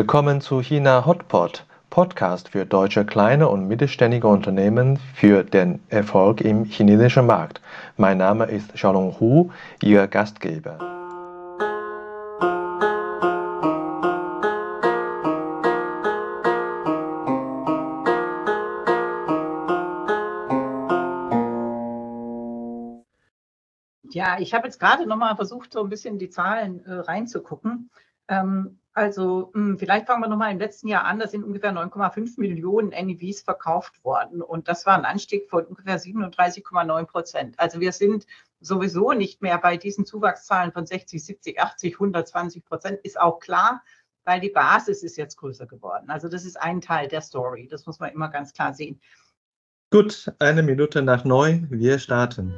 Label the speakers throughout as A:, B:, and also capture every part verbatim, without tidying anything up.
A: Willkommen zu China Hotpot, Podcast für deutsche kleine und mittelständige Unternehmen für den Erfolg im chinesischen Markt. Mein Name ist Xiaolong Hu, Ihr Gastgeber.
B: Ja, ich habe jetzt gerade noch mal versucht, so ein bisschen die Zahlen äh, reinzugucken. Ähm, also mh, vielleicht fangen wir noch mal im letzten Jahr an. Da sind ungefähr neun Komma fünf Millionen N E Vs verkauft worden. Und das war ein Anstieg von ungefähr siebenunddreißig Komma neun Prozent. Also wir sind sowieso nicht mehr bei diesen Zuwachszahlen von sechzig, siebzig, achtzig, hundertzwanzig Prozent. Ist auch klar, weil die Basis ist jetzt größer geworden. Also das ist ein Teil der Story. Das muss man immer ganz klar sehen.
A: Gut, eine Minute nach neun, wir starten.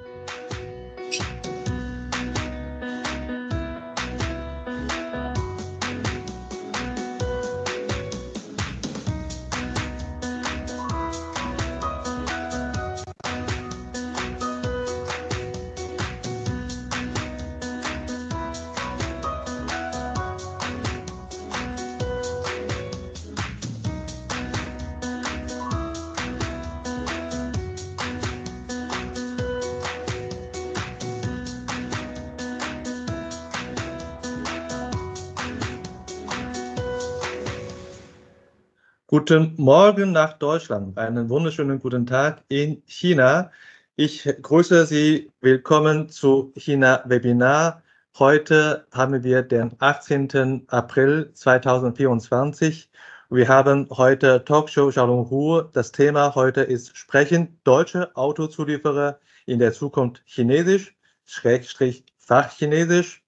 A: Guten Morgen nach Deutschland, einen wunderschönen guten Tag in China. Ich grüße Sie, willkommen zu China Webinar. Heute haben wir den achtzehnten April zweitausendvierundzwanzig. Wir haben heute Talkshow Xiaolong Hu. Das Thema heute ist Sprechen deutsche Autozulieferer in der Zukunft Chinesisch, Schrägstrich Fachchinesisch.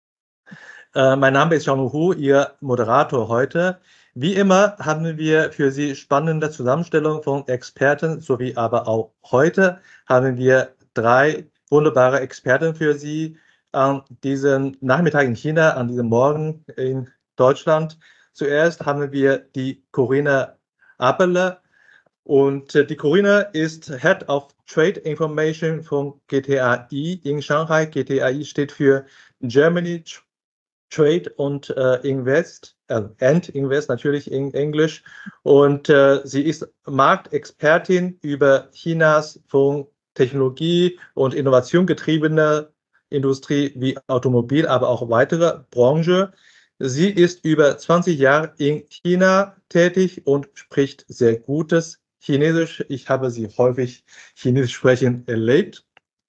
A: Äh, mein Name ist Xiaolong Hu, Ihr Moderator heute. Wie immer haben wir für Sie spannende Zusammenstellung von Experten, sowie aber auch heute haben wir drei wunderbare Experten für Sie an diesem Nachmittag in China, an diesem Morgen in Deutschland. Zuerst haben wir die Corinna Abeler und die Corinna ist Head of Trade Information von G T A I in Shanghai. G T A I steht für Germany Trade und äh, Invest, äh, and Invest natürlich in Englisch. Und äh, sie ist Marktexpertin über Chinas von Technologie und Innovation getriebene Industrie wie Automobil, aber auch weitere Branchen. Sie ist über zwanzig Jahre in China tätig und spricht sehr gutes Chinesisch. Ich habe sie häufig Chinesisch sprechen erlebt.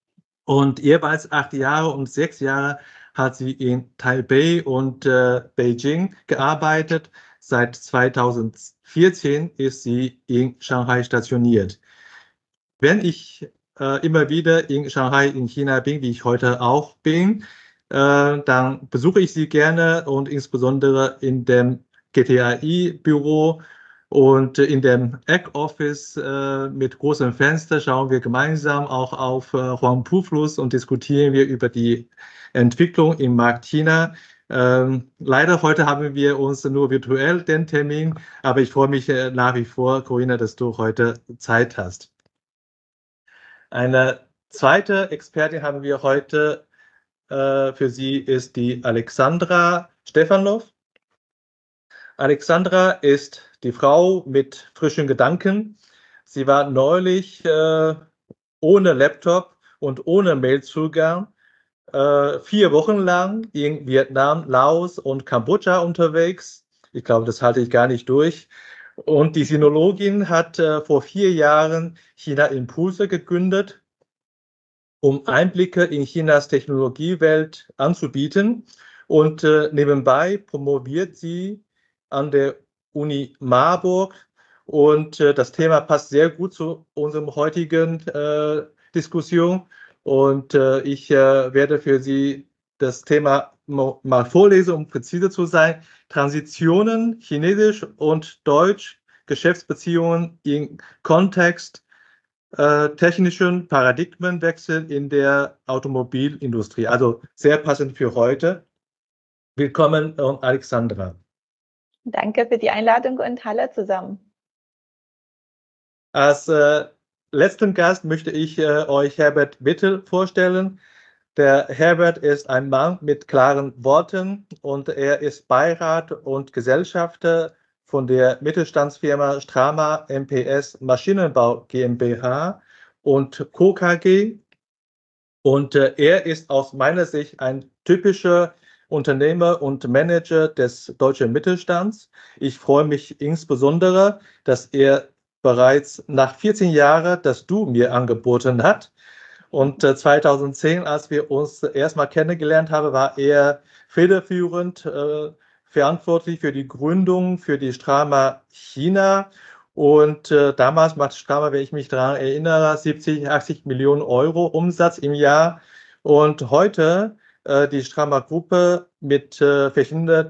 A: Und jeweils acht Jahre und sechs Jahre hat sie in Taipei und äh, Beijing gearbeitet. Seit zweitausendvierzehn ist sie in Shanghai stationiert. Wenn ich äh, immer wieder in Shanghai in China bin, wie ich heute auch bin, äh, dann besuche ich sie gerne und insbesondere in dem G T A I-Büro und in dem Eck-Office äh, mit großem Fenster schauen wir gemeinsam auch auf äh, Huangpu-Fluss und diskutieren wir über die Entwicklung im Markt China. Ähm, leider heute haben wir uns nur virtuell den Termin, aber ich freue mich äh, nach wie vor, Corinna, dass du heute Zeit hast. Eine zweite Expertin haben wir heute äh, für Sie, ist die Alexandra Stefanov. Alexandra ist die Frau mit frischen Gedanken. Sie war neulich äh, ohne Laptop und ohne Mailzugang äh, vier Wochen lang in Vietnam, Laos und Kambodscha unterwegs. Ich glaube, das halte ich gar nicht durch. Und die Sinologin hat äh, vor vier Jahren China Impulse gegründet, um Einblicke in Chinas Technologiewelt anzubieten. Und äh, nebenbei promoviert sie an der Uni Marburg. Und äh, das Thema passt sehr gut zu unserem heutigen äh, Diskussion. Und äh, ich äh, werde für Sie das Thema mal vorlesen, um präzise zu sein. Transitionen, Chinesisch und Deutsch, Geschäftsbeziehungen im Kontext äh, technischen Paradigmenwechsel in der Automobilindustrie. Also sehr passend für heute. Willkommen, Alexandra.
C: Danke für die Einladung und hallo zusammen.
A: Als äh, letzten Gast möchte ich äh, euch Herbert Wittel vorstellen. Der Herbert ist ein Mann mit klaren Worten und er ist Beirat und Gesellschafter von der Mittelstandsfirma Strama M P S Maschinenbau GmbH und Co. K G. Und äh, er ist aus meiner Sicht ein typischer Unternehmer und Manager des deutschen Mittelstands. Ich freue mich insbesondere, dass er bereits nach vierzehn Jahren das Du mir angeboten hat. Und äh, zweitausendzehn, als wir uns erstmal kennengelernt haben, war er federführend äh, verantwortlich für die Gründung für die Strama China. Und äh, damals macht Strama, wenn ich mich daran erinnere, siebzig, achtzig Millionen Euro Umsatz im Jahr. Und heute äh, die Strama-Gruppe mit äh, verschiedenen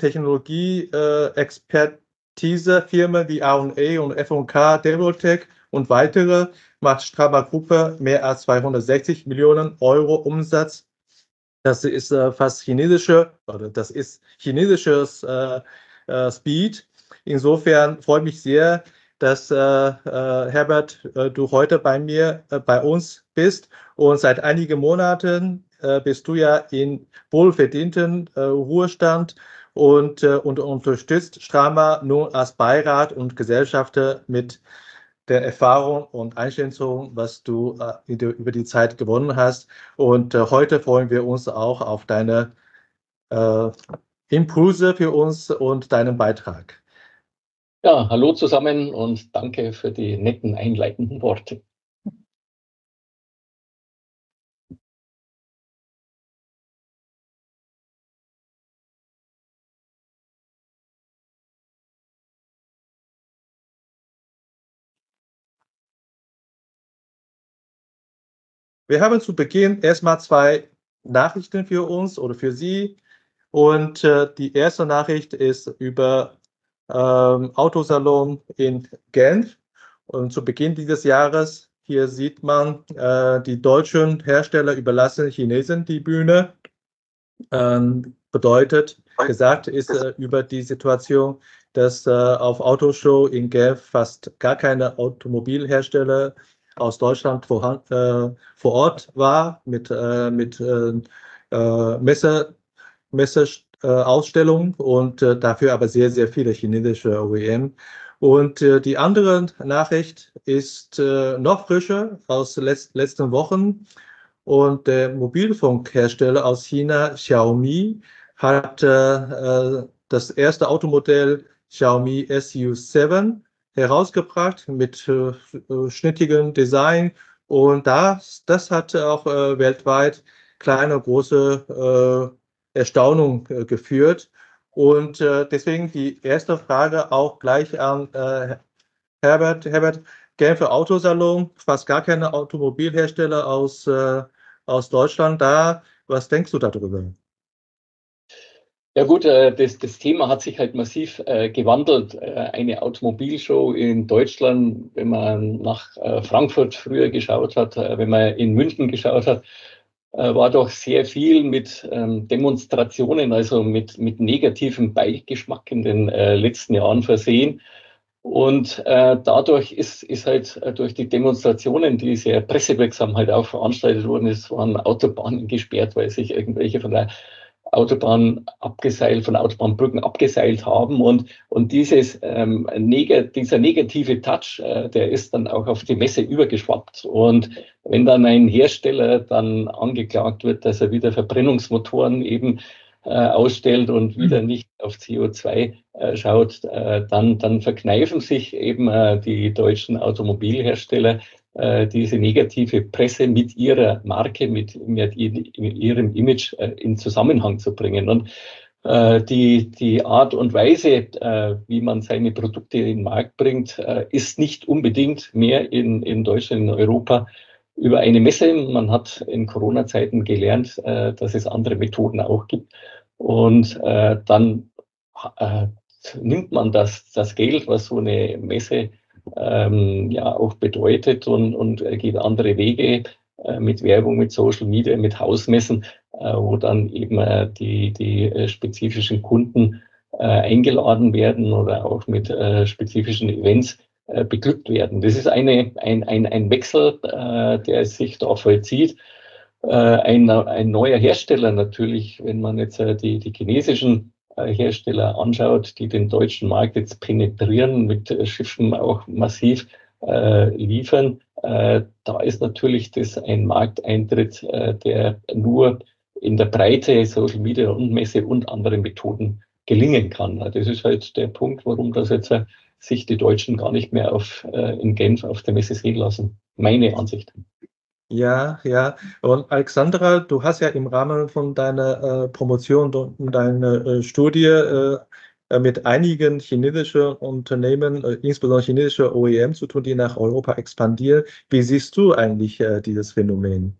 A: Technologie-Expertise-Firmen wie A und E und F und K, Devoltech und weitere macht Strama-Gruppe mehr als zweihundertsechzig Millionen Euro Umsatz. Das ist äh, fast chinesische, oder das ist chinesisches äh, äh, Speed. Insofern freue ich mich sehr, dass äh, äh, Herbert, äh, du heute bei mir, äh, bei uns bist. Und seit einigen Monaten äh, bist du ja in wohlverdienten äh, Ruhestand und, äh, und unterstützt Strama nun als Beirat und Gesellschafter mit der Erfahrung und Einschätzung, was du äh, über die Zeit gewonnen hast. Und äh, heute freuen wir uns auch auf deine äh, Impulse für uns und deinen Beitrag.
D: Ja, hallo zusammen und danke für die netten einleitenden Worte.
A: Wir haben zu Beginn erstmal zwei Nachrichten für uns oder für Sie. Und äh, die erste Nachricht ist über ähm, Autosalon in Genf. Und zu Beginn dieses Jahres, hier sieht man, äh, die deutschen Hersteller überlassen Chinesen die Bühne. Ähm, bedeutet, gesagt ist äh, über die Situation, dass äh, auf Autoshow in Genf fast gar keine Automobilhersteller aus Deutschland vor, äh, vor Ort war, mit, äh, mit äh, äh, Messe, Messeausstellung äh, und äh, dafür aber sehr, sehr viele chinesische O E M. Und äh, die andere Nachricht ist äh, noch frischer aus letz letzten Wochen. Und der Mobilfunkhersteller aus China, Xiaomi, hat äh, das erste Automodell Xiaomi S U sieben herausgebracht mit äh, schnittigem Design. Und das, das hat auch äh, weltweit kleine, große äh, Erstaunung äh, geführt. Und äh, deswegen die erste Frage auch gleich an äh, Herbert. Herbert, Genfer Autosalon, fast gar keine Automobilhersteller aus, äh, aus Deutschland da. Was denkst du darüber?
D: Ja gut, äh, das, das Thema hat sich halt massiv äh, gewandelt. Äh, eine Automobilshow in Deutschland, wenn man nach äh, Frankfurt früher geschaut hat, äh, wenn man in München geschaut hat, äh, war doch sehr viel mit ähm, Demonstrationen, also mit, mit negativem Beigeschmack in den äh, letzten Jahren versehen. Und äh, dadurch ist, ist halt äh, durch die Demonstrationen, die sehr pressewirksam halt auch veranstaltet wurden, es waren Autobahnen gesperrt, weil sich irgendwelche von der Autobahn abgeseilt, von Autobahnbrücken abgeseilt haben. Und, und dieses, ähm, neg dieser negative Touch, äh, der ist dann auch auf die Messe übergeschwappt. Und wenn dann ein Hersteller dann angeklagt wird, dass er wieder Verbrennungsmotoren eben äh, ausstellt und wieder nicht auf C O zwei äh, schaut, äh, dann, dann verkneifen sich eben äh, die deutschen Automobilhersteller diese negative Presse mit ihrer Marke, mit, mit ihrem Image äh, in Zusammenhang zu bringen. Und äh, die, die Art und Weise, äh, wie man seine Produkte in den Markt bringt, äh, ist nicht unbedingt mehr in, in Deutschland, in Europa über eine Messe. Man hat in Corona-Zeiten gelernt, äh, dass es andere Methoden auch gibt. Und äh, dann äh, nimmt man das, das Geld, was so eine Messe Ähm, ja auch bedeutet und, und geht andere Wege äh, mit Werbung, mit Social Media, mit Hausmessen, äh, wo dann eben äh, die, die äh, spezifischen Kunden äh, eingeladen werden oder auch mit äh, spezifischen Events äh, beglückt werden. Das ist eine, ein, ein, ein Wechsel, äh, der sich da vollzieht. äh, ein, ein neuer Hersteller natürlich, wenn man jetzt äh, die, die chinesischen äh, Hersteller anschaut, die den deutschen Markt jetzt penetrieren, mit äh, Schiffen auch massiv äh, liefern, äh, da ist natürlich das ein Markteintritt, äh, der nur in der Breite Social Media und Messe und andere Methoden gelingen kann. Das ist halt der Punkt, warum das jetzt äh, sich die Deutschen gar nicht mehr auf, äh, in Genf auf der Messe sehen lassen. Meine Ansicht.
A: Ja, ja. Und Alexandra, du hast ja im Rahmen von deiner äh, Promotion und deiner äh, Studie äh, mit einigen chinesischen Unternehmen, äh, insbesondere chinesische O E M zu tun, die nach Europa expandieren. Wie siehst du eigentlich äh, dieses Phänomen?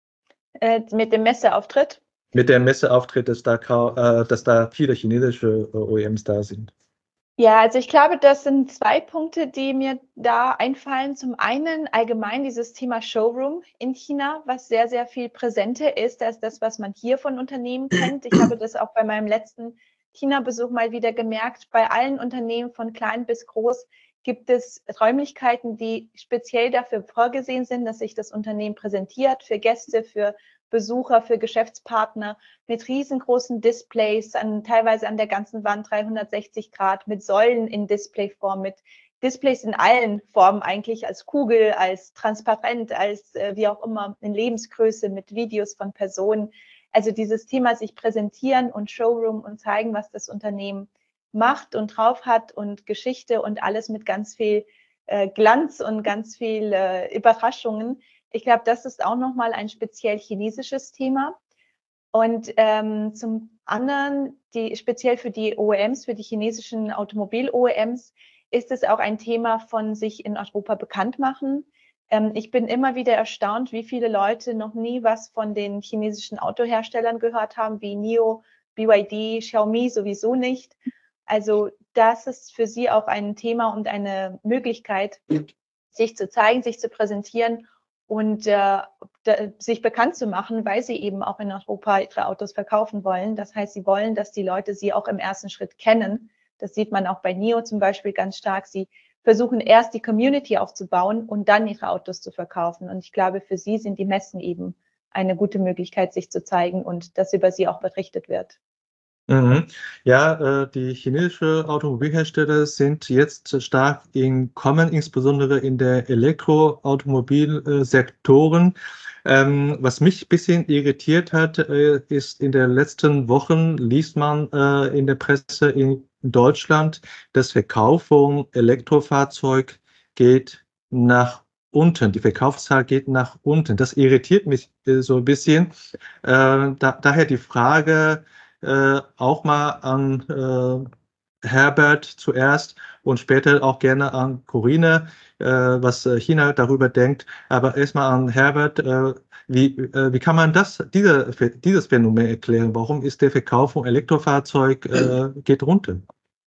C: Äh, mit dem Messeauftritt?
A: Mit dem Messeauftritt, dass da, äh, dass da viele chinesische äh, O E Ms da sind.
C: Ja, also ich glaube, das sind zwei Punkte, die mir da einfallen. Zum einen allgemein dieses Thema Showroom in China, was sehr, sehr viel präsenter ist als das, was man hier von Unternehmen kennt. Ich habe das auch bei meinem letzten China-Besuch mal wieder gemerkt. Bei allen Unternehmen von klein bis groß gibt es Räumlichkeiten, die speziell dafür vorgesehen sind, dass sich das Unternehmen präsentiert für Gäste, für Besucher, für Geschäftspartner, mit riesengroßen Displays, an, teilweise an der ganzen Wand dreihundertsechzig Grad, mit Säulen in Displayform, mit Displays in allen Formen eigentlich, als Kugel, als transparent, als äh, wie auch immer, in Lebensgröße, mit Videos von Personen. Also dieses Thema sich präsentieren und Showroom und zeigen, was das Unternehmen macht und drauf hat und Geschichte und alles mit ganz viel äh, Glanz und ganz viel äh, Überraschungen. Ich glaube, das ist auch nochmal ein speziell chinesisches Thema. Und ähm, zum anderen, die, speziell für die O E Ms, für die chinesischen Automobil-O E Ms, ist es auch ein Thema von sich in Europa bekannt machen. Ähm, ich bin immer wieder erstaunt, wie viele Leute noch nie was von den chinesischen Autoherstellern gehört haben, wie N I O, B Y D, Xiaomi sowieso nicht. Also das ist für sie auch ein Thema und eine Möglichkeit, sich zu zeigen, sich zu präsentieren und äh, sich bekannt zu machen, weil sie eben auch in Europa ihre Autos verkaufen wollen. Das heißt, sie wollen, dass die Leute sie auch im ersten Schritt kennen. Das sieht man auch bei N I O zum Beispiel ganz stark. Sie versuchen erst die Community aufzubauen und dann ihre Autos zu verkaufen. Und ich glaube, für sie sind die Messen eben eine gute Möglichkeit, sich zu zeigen und dass über sie auch berichtet wird.
A: Mhm. Ja, äh, die chinesischen Automobilhersteller sind jetzt stark im Kommen, insbesondere in der Elektroautomobilsektoren. Ähm, was mich ein bisschen irritiert hat, äh, ist, in den letzten Wochen liest man äh, in der Presse in Deutschland, das Verkauf von Elektrofahrzeug geht nach unten. Die Verkaufszahl geht nach unten. Das irritiert mich äh, so ein bisschen. Äh, da, daher die Frage, Äh, auch mal an äh, Herbert zuerst und später auch gerne an Corinne, äh, was China darüber denkt. Aber erstmal an Herbert, äh, wie, äh, wie kann man das, diese, dieses Phänomen erklären? Warum ist der Verkauf von Elektrofahrzeug äh, geht runter?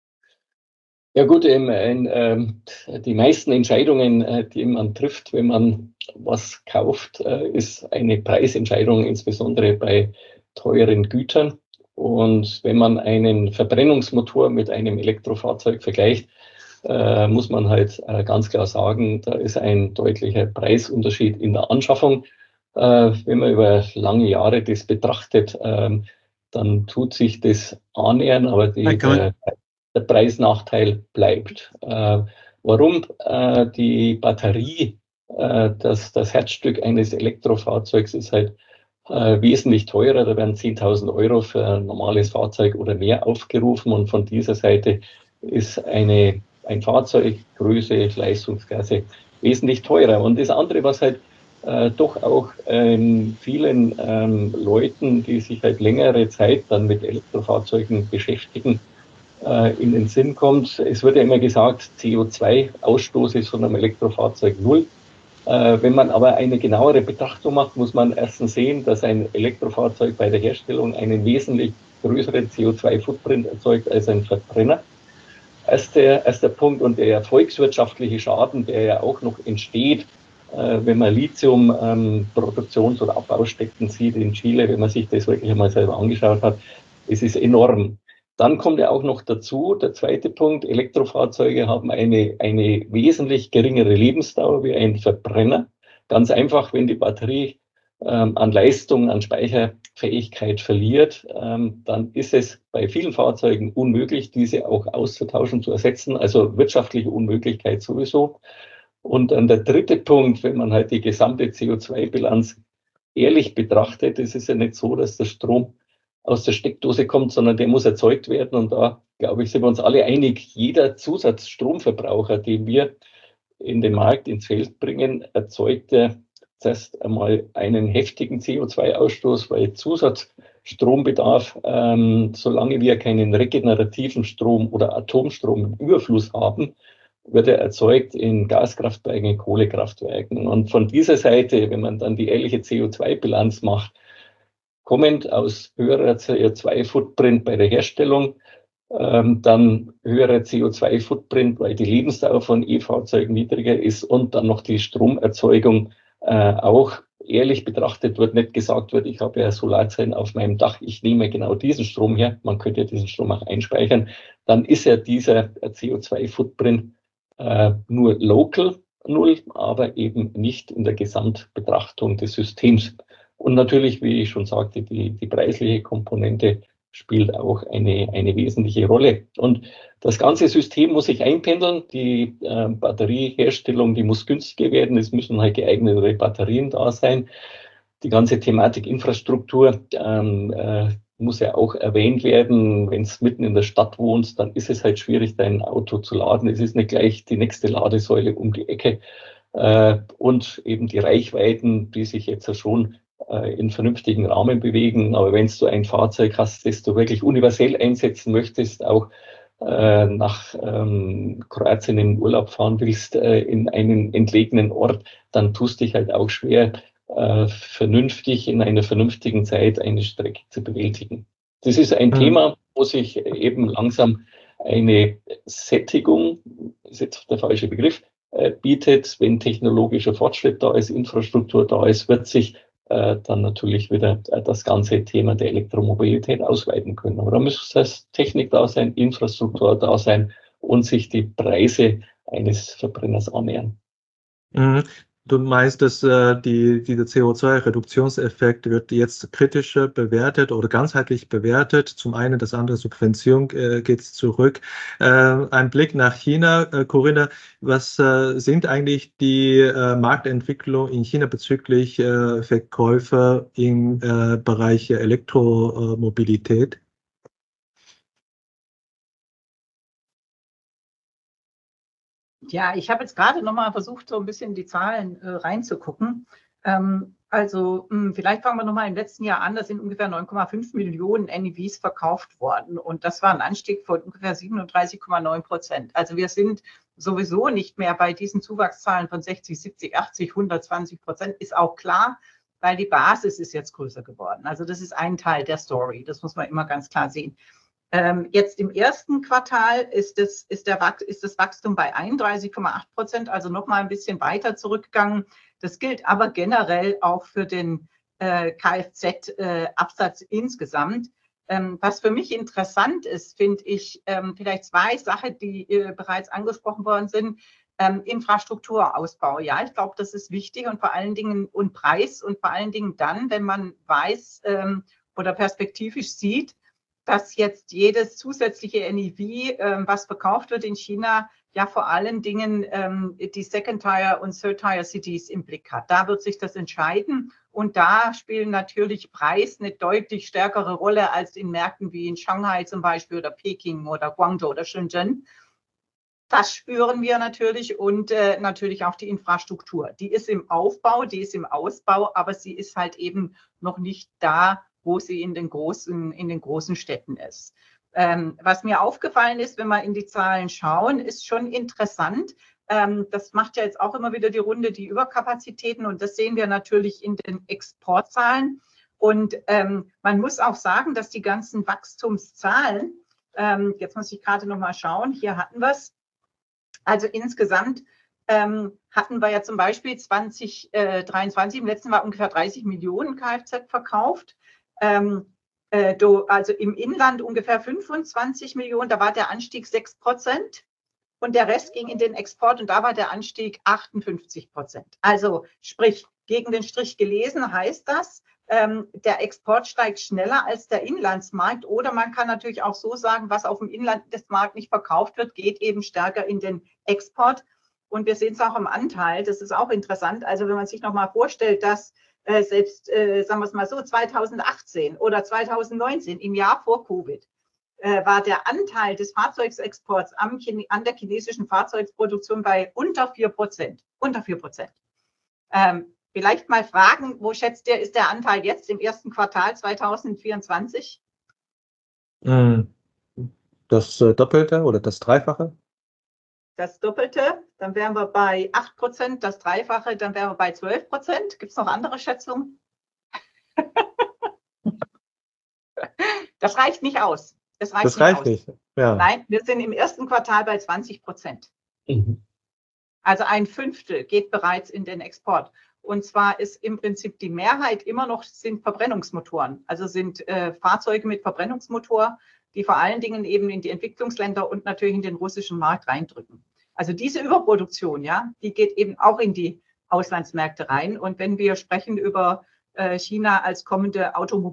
D: Ja gut, in, in, ähm, die meisten Entscheidungen, äh, die man trifft, wenn man was kauft, äh, ist eine Preisentscheidung, insbesondere bei teuren Gütern. Und wenn man einen Verbrennungsmotor mit einem Elektrofahrzeug vergleicht, äh, muss man halt äh, ganz klar sagen, da ist ein deutlicher Preisunterschied in der Anschaffung. Äh, wenn man über lange Jahre das betrachtet, äh, dann tut sich das annähern, aber die, der, der Preisnachteil bleibt. Äh, warum? Äh, die Batterie, äh, das, das Herzstück eines Elektrofahrzeugs ist halt Äh, wesentlich teurer, da werden zehntausend Euro für ein normales Fahrzeug oder mehr aufgerufen und von dieser Seite ist eine, ein Fahrzeug, Größe, Leistungsklasse wesentlich teurer. Und das andere, was halt äh, doch auch ähm, vielen ähm, Leuten, die sich halt längere Zeit dann mit Elektrofahrzeugen beschäftigen, äh, in den Sinn kommt, es wird ja immer gesagt, C O zwei Ausstoß ist von einem Elektrofahrzeug null. Wenn man aber eine genauere Betrachtung macht, muss man erstens sehen, dass ein Elektrofahrzeug bei der Herstellung einen wesentlich größeren C O zwei Footprint erzeugt als ein Verbrenner. Erster, erster Punkt und der volkswirtschaftliche Schaden, der ja auch noch entsteht, wenn man Lithium-Produktions- oder Abbaustätten sieht in Chile, wenn man sich das wirklich einmal selber angeschaut hat, es ist enorm. Dann kommt ja auch noch dazu, der zweite Punkt, Elektrofahrzeuge haben eine, eine wesentlich geringere Lebensdauer wie ein Verbrenner. Ganz einfach, wenn die Batterie ähm, an Leistung, an Speicherfähigkeit verliert, ähm, dann ist es bei vielen Fahrzeugen unmöglich, diese auch auszutauschen, zu ersetzen. Also wirtschaftliche Unmöglichkeit sowieso. Und dann der dritte Punkt, wenn man halt die gesamte C O zwei Bilanz ehrlich betrachtet, es ist ja nicht so, dass der Strom aus der Steckdose kommt, sondern der muss erzeugt werden. Und da, glaube ich, sind wir uns alle einig, jeder Zusatzstromverbraucher, den wir in den Markt ins Feld bringen, erzeugt er zuerst einmal einen heftigen C O zwei Ausstoß, weil Zusatzstrombedarf, ähm, solange wir keinen regenerativen Strom oder Atomstrom im Überfluss haben, wird er erzeugt in Gaskraftwerken, in Kohlekraftwerken. Und von dieser Seite, wenn man dann die ehrliche C O zwei Bilanz macht, kommend aus höherer C O zwei Footprint bei der Herstellung, ähm, dann höherer C O zwei Footprint, weil die Lebensdauer von E-Fahrzeugen niedriger ist und dann noch die Stromerzeugung äh, auch ehrlich betrachtet wird, nicht gesagt wird, ich habe ja Solarzellen auf meinem Dach, ich nehme genau diesen Strom her, man könnte ja diesen Strom auch einspeichern, dann ist ja dieser C O zwei Footprint äh, nur local null, aber eben nicht in der Gesamtbetrachtung des Systems. Und natürlich, wie ich schon sagte, die, die preisliche Komponente spielt auch eine, eine wesentliche Rolle. Und das ganze System muss sich einpendeln. Die äh, Batterieherstellung, die muss günstiger werden. Es müssen halt geeignete Batterien da sein. Die ganze Thematik Infrastruktur ähm, äh, muss ja auch erwähnt werden. Wenn es mitten in der Stadt wohnst, dann ist es halt schwierig, dein Auto zu laden. Es ist nicht gleich die nächste Ladesäule um die Ecke. Äh, und eben die Reichweiten, die sich jetzt ja schon in vernünftigen Rahmen bewegen. Aber wenn du ein Fahrzeug hast, das du wirklich universell einsetzen möchtest, auch äh, nach ähm, Kroatien in den Urlaub fahren willst, äh, in einen entlegenen Ort, dann tust dich halt auch schwer, äh, vernünftig in einer vernünftigen Zeit eine Strecke zu bewältigen. Das ist ein mhm. Thema, wo sich eben langsam eine Sättigung, ist jetzt der falsche Begriff, äh, bietet. Wenn technologischer Fortschritt da ist, Infrastruktur da ist, wird sich dann natürlich wieder das ganze Thema der Elektromobilität ausweiten können. Aber da muss das Technik da sein, Infrastruktur da sein und sich die Preise eines Verbrenners annähern.
A: Mhm. Du meinst, dass äh, die, dieser C O zwei Reduktionseffekt wird jetzt kritischer bewertet oder ganzheitlich bewertet. Zum einen das andere Subvention äh, geht zurück. Äh, ein Blick nach China, äh, Corinna, was äh, sind eigentlich die äh, Marktentwicklung in China bezüglich äh, Verkäufer im äh, Bereich Elektromobilität?
B: Ja, ich habe jetzt gerade noch mal versucht, so ein bisschen die Zahlen äh, reinzugucken. Ähm, also mh, vielleicht fangen wir noch mal im letzten Jahr an. Da sind ungefähr neun Komma fünf Millionen N E Vs verkauft worden. Und das war ein Anstieg von ungefähr siebenunddreißig Komma neun Prozent. Also wir sind sowieso nicht mehr bei diesen Zuwachszahlen von sechzig, siebzig, achtzig, hundertzwanzig Prozent. Ist auch klar, weil die Basis ist jetzt größer geworden. Also das ist ein Teil der Story. Das muss man immer ganz klar sehen. Ähm, jetzt im ersten Quartal ist das, ist, der, ist das Wachstum bei einunddreißig Komma acht Prozent, also noch mal ein bisschen weiter zurückgegangen. Das gilt aber generell auch für den äh, Kfz-Absatz äh, insgesamt. Ähm, was für mich interessant ist, finde ich, ähm, vielleicht zwei Sachen, die äh, bereits angesprochen worden sind. Ähm, Infrastrukturausbau, ja, ich glaube, das ist wichtig und vor allen Dingen und Preis und vor allen Dingen dann, wenn man weiß ähm, oder perspektivisch sieht, dass jetzt jedes zusätzliche N E V, ähm, was verkauft wird in China, ja vor allen Dingen ähm, die Second-Tier- und Third-Tier-Cities im Blick hat. Da wird sich das entscheiden und da spielen natürlich Preis eine deutlich stärkere Rolle als in Märkten wie in Shanghai zum Beispiel oder Peking oder Guangzhou oder Shenzhen. Das spüren wir natürlich und äh, natürlich auch die Infrastruktur. Die ist im Aufbau, die ist im Ausbau, aber sie ist halt eben noch nicht da, wo sie in den großen, in den großen Städten ist. Ähm, was mir aufgefallen ist, wenn wir in die Zahlen schauen, ist schon interessant. Ähm, das macht ja jetzt auch immer wieder die Runde, die Überkapazitäten und das sehen wir natürlich in den Exportzahlen. Und ähm, man muss auch sagen, dass die ganzen Wachstumszahlen, ähm, jetzt muss ich gerade noch mal schauen, hier hatten wir es. Also insgesamt ähm, hatten wir ja zum Beispiel zwanzig dreiundzwanzig, im letzten Jahr ungefähr dreißig Millionen Kfz verkauft. Ähm, äh, do, also im Inland ungefähr fünfundzwanzig Millionen, da war der Anstieg sechs Prozent und der Rest ging in den Export und da war der Anstieg achtundfünfzig Prozent. Also sprich, Gegen den Strich gelesen heißt das, ähm, der Export steigt schneller als der Inlandsmarkt. Oder man kann natürlich auch so sagen, was auf dem Inlandsmarkt nicht verkauft wird, geht eben stärker in den Export. Und wir sehen es auch im Anteil. Das ist auch interessant. Also wenn man sich nochmal vorstellt, dass äh, selbst, äh, sagen wir es mal so, zweitausendachtzehn oder zweitausendneunzehn, im Jahr vor Covid, äh, war der Anteil des Fahrzeugexports am, an der chinesischen Fahrzeugproduktion bei unter vier Prozent. Unter vier Prozent. Ähm, vielleicht mal fragen, wo schätzt ihr, ist der Anteil jetzt im ersten Quartal zweitausendvierundzwanzig?
A: Das äh, Doppelte oder das Dreifache?
B: Das Doppelte, dann wären wir bei acht Prozent, das Dreifache, dann wären wir bei zwölf Prozent. Gibt es noch andere Schätzungen? Das reicht nicht aus. Das reicht,
A: das
B: nicht,
A: reicht
B: aus.
A: nicht. Ja.
B: Nein, wir sind im ersten Quartal bei zwanzig Prozent.
D: Mhm.
B: Also ein Fünftel geht bereits in den Export. Und zwar ist im Prinzip die Mehrheit immer noch sind Verbrennungsmotoren, also sind äh, Fahrzeuge mit Verbrennungsmotor, die vor allen Dingen eben in die Entwicklungsländer und natürlich in den russischen Markt reindrücken. Also diese Überproduktion, ja, die geht eben auch in die Auslandsmärkte rein. Und wenn wir sprechen über äh, China als kommende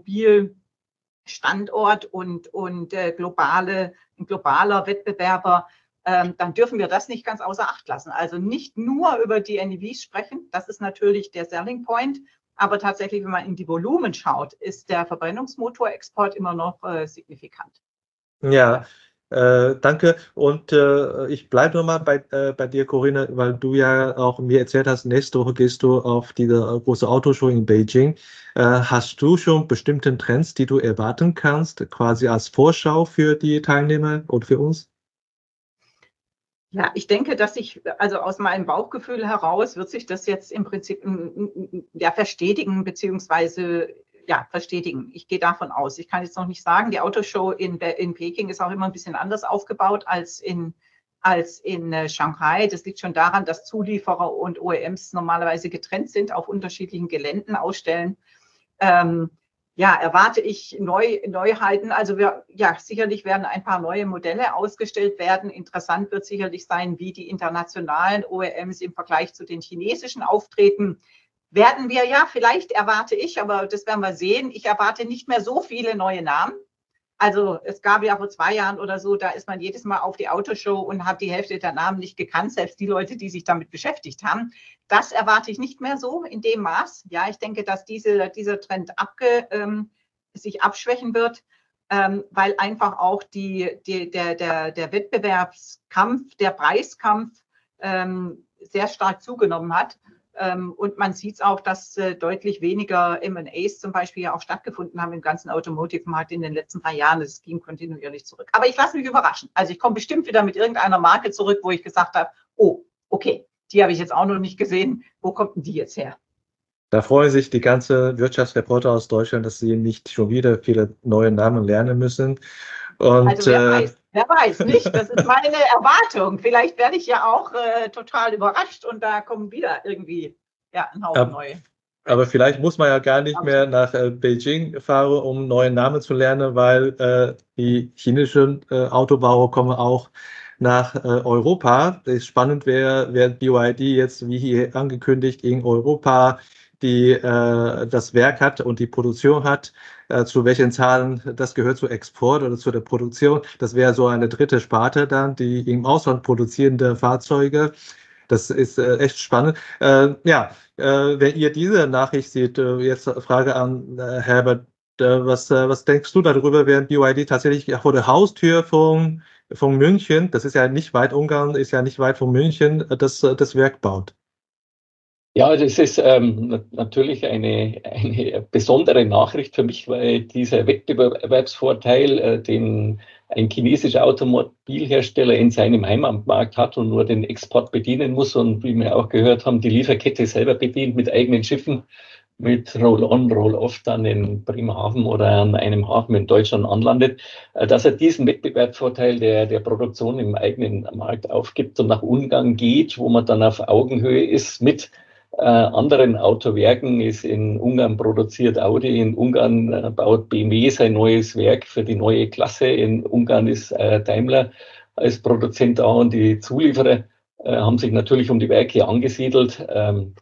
B: Automobilstandort und, und äh, globale, ein globaler Wettbewerber, ähm, dann dürfen wir das nicht ganz außer Acht lassen. Also nicht nur über die N E Vs sprechen, das ist natürlich der Selling Point, aber tatsächlich, wenn man in die Volumen schaut, ist der Verbrennungsmotorexport immer noch äh, signifikant.
A: Ja, äh, danke. Und äh, ich bleibe nochmal bei, äh, bei dir, Corinna, weil du ja auch mir erzählt hast, nächste Woche gehst du auf diese große Autoshow in Beijing. Äh, hast du schon bestimmte Trends, die du erwarten kannst, quasi als Vorschau für die Teilnehmer und für uns?
B: Ja, ich denke, dass sich, also aus meinem Bauchgefühl heraus, wird sich das jetzt im Prinzip ja, verstetigen, beziehungsweise ja, verstetigen. Ich gehe davon aus. Ich kann jetzt noch nicht sagen, die Autoshow in, in Peking ist auch immer ein bisschen anders aufgebaut als in, als in äh, Shanghai. Das liegt schon daran, dass Zulieferer und O E Ms normalerweise getrennt sind, auf unterschiedlichen Geländen ausstellen. Ähm, Ja, erwarte ich Neu Neuheiten. Also wir, ja, sicherlich werden ein paar neue Modelle ausgestellt werden. Interessant wird sicherlich sein, wie die internationalen O E Ms im Vergleich zu den chinesischen auftreten. Werden wir ja, vielleicht erwarte ich, aber das werden wir sehen. Ich erwarte nicht mehr so viele neue Namen. Also es gab ja vor zwei Jahren oder so, da ist man jedes Mal auf die Autoshow und hat die Hälfte der Namen nicht gekannt, selbst die Leute, die sich damit beschäftigt haben. Das erwarte ich nicht mehr so in dem Maß. Ja, ich denke, dass diese, dieser Trend abge, ähm, sich abschwächen wird, ähm, weil einfach auch die, die, der, der, der Wettbewerbskampf, der Preiskampf ähm, sehr stark zugenommen hat. Ähm, und man sieht es auch, dass äh, deutlich weniger M und As zum Beispiel ja auch stattgefunden haben im ganzen Automotive-Markt in den letzten drei Jahren. Das ging kontinuierlich zurück. Aber ich lasse mich überraschen. Also ich komme bestimmt wieder mit irgendeiner Marke zurück, wo ich gesagt habe, oh, okay, die habe ich jetzt auch noch nicht gesehen. Wo kommt denn die jetzt her?
A: Da freuen sich die ganze Wirtschaftsreporter aus Deutschland, dass sie nicht schon wieder viele neue Namen lernen müssen. Und,
B: also wer,
A: äh,
B: weiß, wer weiß nicht, das ist meine Erwartung. Vielleicht werde ich ja auch äh, total überrascht und da kommen wieder irgendwie ja, ein Haufen
A: ab,
B: neue.
A: Aber vielleicht muss man ja gar nicht mehr nach äh, Beijing fahren, um neue Namen zu lernen, weil äh, die chinesischen äh, Autobauer kommen auch nach äh, Europa. Es spannend wäre, wer B Y D jetzt, wie hier angekündigt, in Europa die äh, das Werk hat und die Produktion hat, äh, zu welchen Zahlen das gehört, zu Export oder zu der Produktion. Das wäre so eine dritte Sparte dann, die im Ausland produzierende Fahrzeuge. Das ist äh, echt spannend. Äh, ja, äh, wenn ihr diese Nachricht seht, äh, jetzt Frage an äh, Herbert, äh, was, äh, was denkst du darüber, während B Y D tatsächlich vor der Haustür von, von München, das ist ja nicht weit, Ungarn ist ja nicht weit von München, das, das Werk baut?
D: Ja, das ist ähm, natürlich eine, eine besondere Nachricht für mich, weil dieser Wettbewerbsvorteil, äh, den ein chinesischer Automobilhersteller in seinem Heimatmarkt hat und nur den Export bedienen muss und wie wir auch gehört haben, die Lieferkette selber bedient mit eigenen Schiffen, mit Roll-on, Roll-off dann in Bremerhaven oder an einem Hafen in Deutschland anlandet, äh, dass er diesen Wettbewerbsvorteil der, der Produktion im eigenen Markt aufgibt und nach Ungarn geht, wo man dann auf Augenhöhe ist mit Äh, anderen Autowerken. Ist in Ungarn produziert Audi, in Ungarn äh, baut B M W sein neues Werk für die neue Klasse, in Ungarn ist äh, Daimler als Produzent da und die Zulieferer äh, haben sich natürlich um die Werke angesiedelt. Ähm,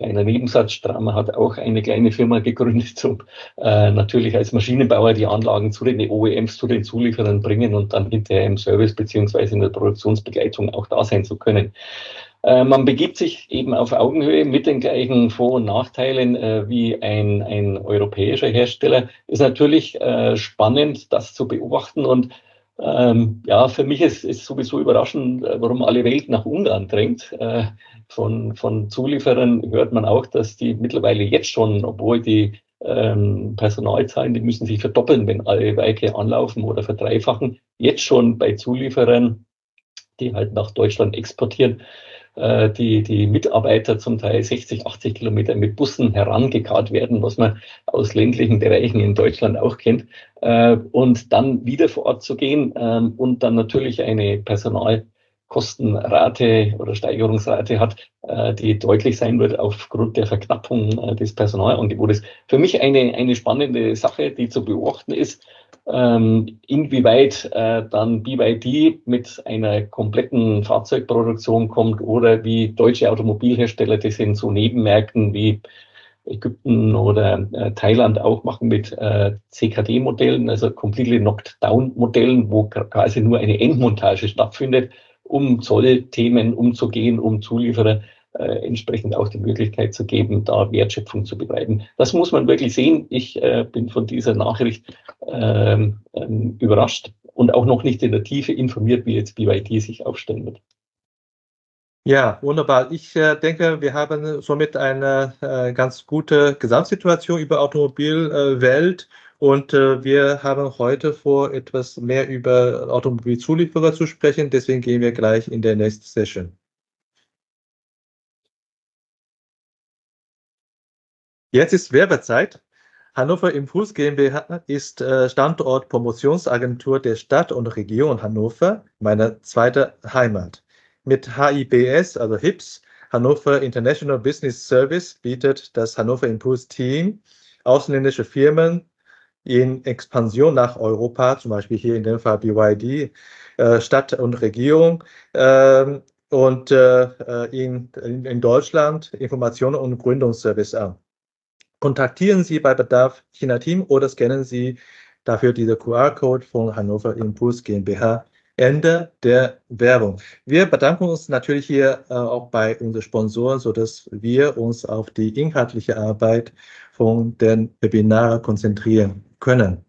D: kleiner Nebensatz, Stramer hat auch eine kleine Firma gegründet, um äh, natürlich als Maschinenbauer die Anlagen zu den O E Ms, zu den Zulieferern bringen und dann hinterher im Service beziehungsweise in der Produktionsbegleitung auch da sein zu können. Äh, man begibt sich eben auf Augenhöhe mit den gleichen Vor- und Nachteilen äh, wie ein, ein europäischer Hersteller. Ist natürlich äh, spannend, das zu beobachten und ähm, ja, für mich ist es sowieso überraschend, warum alle Welt nach Ungarn drängt. Äh, von, von Zulieferern hört man auch, dass die mittlerweile jetzt schon, obwohl die ähm, Personalzahlen, die müssen sich verdoppeln, wenn alle Werke anlaufen oder verdreifachen, jetzt schon bei Zulieferern, die halt nach Deutschland exportieren, äh, die, die Mitarbeiter zum Teil sechzig, achtzig Kilometer mit Bussen herangekarrt werden, was man aus ländlichen Bereichen in Deutschland auch kennt, äh, und dann wieder vor Ort zu gehen äh, und dann natürlich eine Personalkostenrate oder Steigerungsrate hat, äh, die deutlich sein wird aufgrund der Verknappung äh, des Personalangebotes. Für mich eine, eine spannende Sache, die zu beobachten ist, ähm, inwieweit äh, dann B Y D mit einer kompletten Fahrzeugproduktion kommt oder wie deutsche Automobilhersteller das in so Nebenmärkten wie Ägypten oder äh, Thailand auch machen mit äh, C K D-Modellen, also Completely Knocked Down-Modellen, wo quasi nur eine Endmontage stattfindet, um Zollthemen umzugehen, um Zulieferer äh, entsprechend auch die Möglichkeit zu geben, da Wertschöpfung zu betreiben. Das muss man wirklich sehen. Ich äh, bin von dieser Nachricht ähm, ähm, überrascht und auch noch nicht in der Tiefe informiert, wie jetzt B Y D sich aufstellen wird.
A: Ja, wunderbar. Ich äh, denke, wir haben somit eine äh, ganz gute Gesamtsituation über Automobilwelt äh, und äh, wir haben heute vor, etwas mehr über Automobilzulieferer zu sprechen. Deswegen gehen wir gleich in der nächsten Session. Jetzt ist Werbezeit. Hannover Impuls GmbH ist äh, Standort Promotionsagentur der Stadt und Region Hannover, meine zweite Heimat. Mit H I B S, also H I B S, Hannover International Business Service, bietet das Hannover Impuls Team ausländische Firmen in Expansion nach Europa, zum Beispiel hier in dem Fall B Y D, äh, Stadt und Regierung, äh, und äh, in, in Deutschland Informationen und Gründungsservice an. Kontaktieren Sie bei Bedarf China-Team oder scannen Sie dafür diese Q R-Code von Hannover Impuls GmbH. Ende der Werbung. Wir bedanken uns natürlich hier äh, auch bei unseren Sponsoren, sodass wir uns auf die inhaltliche Arbeit von den Webinaren konzentrieren können.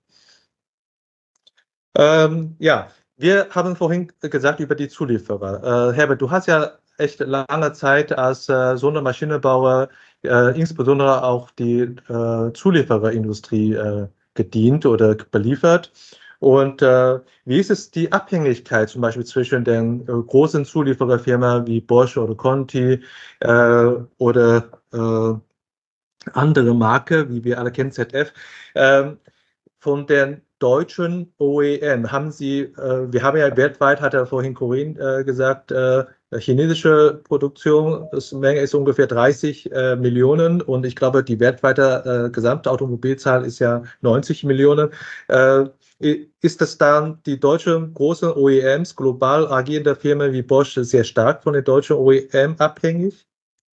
A: Ähm, ja, wir haben vorhin gesagt über die Zulieferer. Äh, Herbert, du hast ja echt lange Zeit als äh, Sondermaschinenbauer äh, insbesondere auch die äh, Zuliefererindustrie äh, gedient oder beliefert. Und äh, wie ist es die Abhängigkeit zum Beispiel zwischen den äh, großen Zuliefererfirmen wie Bosch oder Conti äh, oder äh, andere Marke, wie wir alle kennen, Z F, äh, von den deutschen O E M? Haben Sie, äh, wir haben ja weltweit, hat er vorhin Corinne äh, gesagt, äh, chinesische Produktion, das Menge ist ungefähr dreißig äh, Millionen und ich glaube, die weltweite äh, gesamte Automobilzahl ist ja neunzig Millionen. Äh, ist das dann die deutschen großen O E Ms, global agierende Firmen wie Bosch, sehr stark von den deutschen O E M abhängig?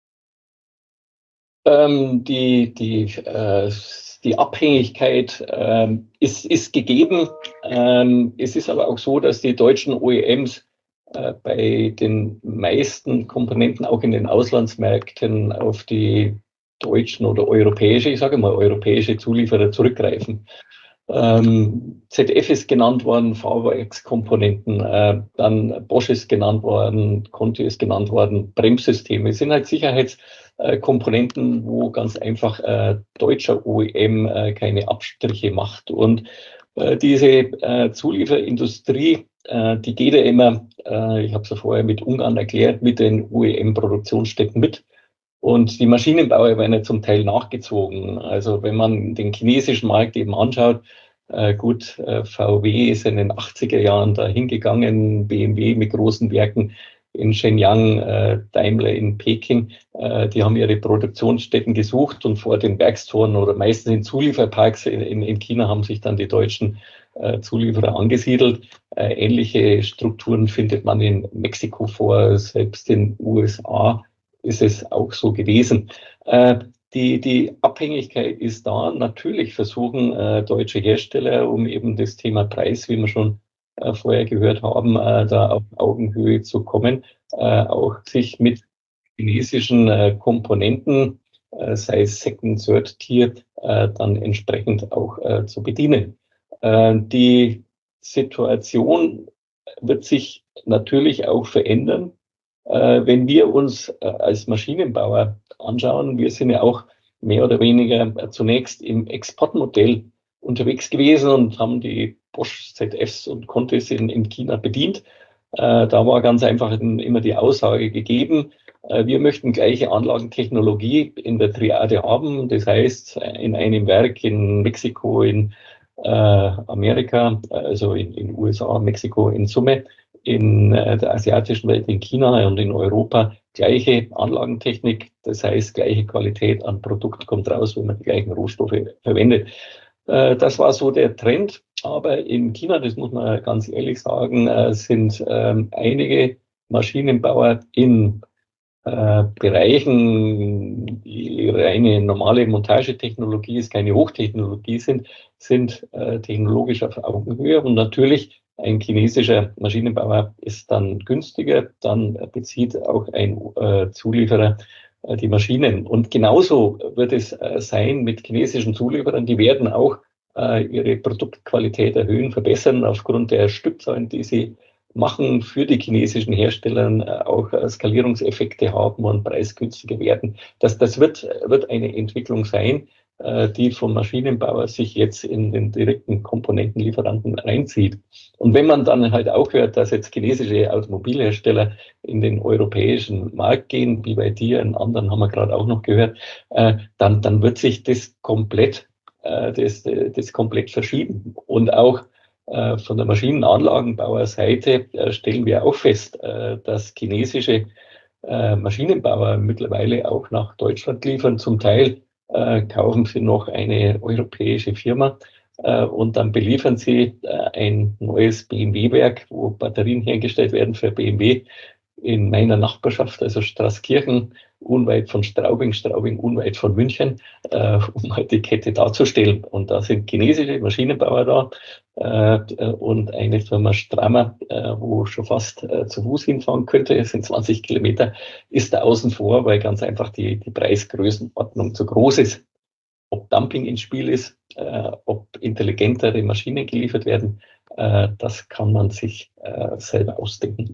D: Ähm, die, die, äh, die Abhängigkeit ähm, ist, ist gegeben. Ähm, es ist aber auch so, dass die deutschen O E Ms äh, bei den meisten Komponenten auch in den Auslandsmärkten auf die deutschen oder europäische, ich sage mal europäische Zulieferer zurückgreifen. Ähm, Z F ist genannt worden, Fahrwerkskomponenten, äh, dann Bosch ist genannt worden, Conti ist genannt worden, Bremssysteme. Es sind halt Sicherheitskomponenten, äh, wo ganz einfach äh, deutscher O E M äh, keine Abstriche macht. Und äh, diese äh, Zulieferindustrie, äh, die geht ja immer, äh, ich habe es ja vorher mit Ungarn erklärt, mit den O E M-Produktionsstätten mit. Und die Maschinenbauer werden ja zum Teil nachgezogen. Also wenn man den chinesischen Markt eben anschaut, äh, gut, äh, V W ist in den achtziger Jahren da hingegangen, B M W mit großen Werken in Shenyang, äh, Daimler in Peking, äh, die haben ihre Produktionsstätten gesucht und vor den Werkstoren oder meistens in Zulieferparks in, in, in China haben sich dann die deutschen äh, Zulieferer angesiedelt. Äh, ähnliche Strukturen findet man in Mexiko vor, selbst in den U S A. ist es auch so gewesen. Äh, die, die Abhängigkeit ist da. Natürlich versuchen äh, deutsche Hersteller, um eben das Thema Preis, wie wir schon äh, vorher gehört haben, äh, da auf Augenhöhe zu kommen, äh, auch sich mit chinesischen äh, Komponenten, äh, sei es Second, Third Tier, äh, dann entsprechend auch äh, zu bedienen. Äh, die Situation wird sich natürlich auch verändern. Äh, wenn wir uns äh, als Maschinenbauer anschauen, wir sind ja auch mehr oder weniger äh, zunächst im Exportmodell unterwegs gewesen und haben die Bosch Z Fs und Contis in, in China bedient. Äh, da war ganz einfach immer die Aussage gegeben, äh, wir möchten gleiche Anlagentechnologie in der Triade haben. Das heißt, in einem Werk in Mexiko, in äh, Amerika, also in den U S A, Mexiko in Summe, in äh, der asiatischen Welt, in China und in Europa gleiche Anlagentechnik. Das heißt, gleiche Qualität an Produkt kommt raus, wenn man die gleichen Rohstoffe verwendet. Äh, das war so der Trend. Aber in China, das muss man ganz ehrlich sagen, äh, sind ähm, einige Maschinenbauer in äh, Bereichen, die reine normale Montagetechnologie ist, keine Hochtechnologie sind, sind äh, technologisch auf Augenhöhe. Und natürlich, ein chinesischer Maschinenbauer ist dann günstiger, dann bezieht auch ein äh, Zulieferer äh, die Maschinen. Und genauso wird es äh, sein mit chinesischen Zulieferern, die werden auch äh, ihre Produktqualität erhöhen, verbessern aufgrund der Stückzahlen, die sie machen, für die chinesischen Hersteller äh, auch äh, Skalierungseffekte haben und preisgünstiger werden. Das, das wird, wird eine Entwicklung sein, äh, die vom Maschinenbauer sich jetzt in den direkten Komponentenlieferanten reinzieht. Und wenn man dann halt auch hört, dass jetzt chinesische Automobilhersteller in den europäischen Markt gehen, wie bei dir, in anderen haben wir gerade auch noch gehört, äh, dann, dann wird sich das komplett, äh, das, das komplett verschieben. Und auch von der Maschinenanlagenbauerseite äh, stellen wir auch fest, äh, dass chinesische äh, Maschinenbauer mittlerweile auch nach Deutschland liefern. Zum Teil äh, kaufen sie noch eine europäische Firma äh, und dann beliefern sie äh, ein neues B M W-Werk, wo Batterien hergestellt werden für B M W in meiner Nachbarschaft, also Straßkirchen, unweit von Straubing, Straubing unweit von München, äh, um halt die Kette darzustellen. Und da sind chinesische Maschinenbauer da äh, und eine Firma Strammer, äh, wo schon fast äh, zu Fuß hinfahren könnte, es sind zwanzig Kilometer, ist da außen vor, weil ganz einfach die, die Preisgrößenordnung zu groß ist. Ob Dumping ins Spiel ist, äh, ob intelligentere Maschinen geliefert werden, äh, das kann man sich äh, selber ausdenken.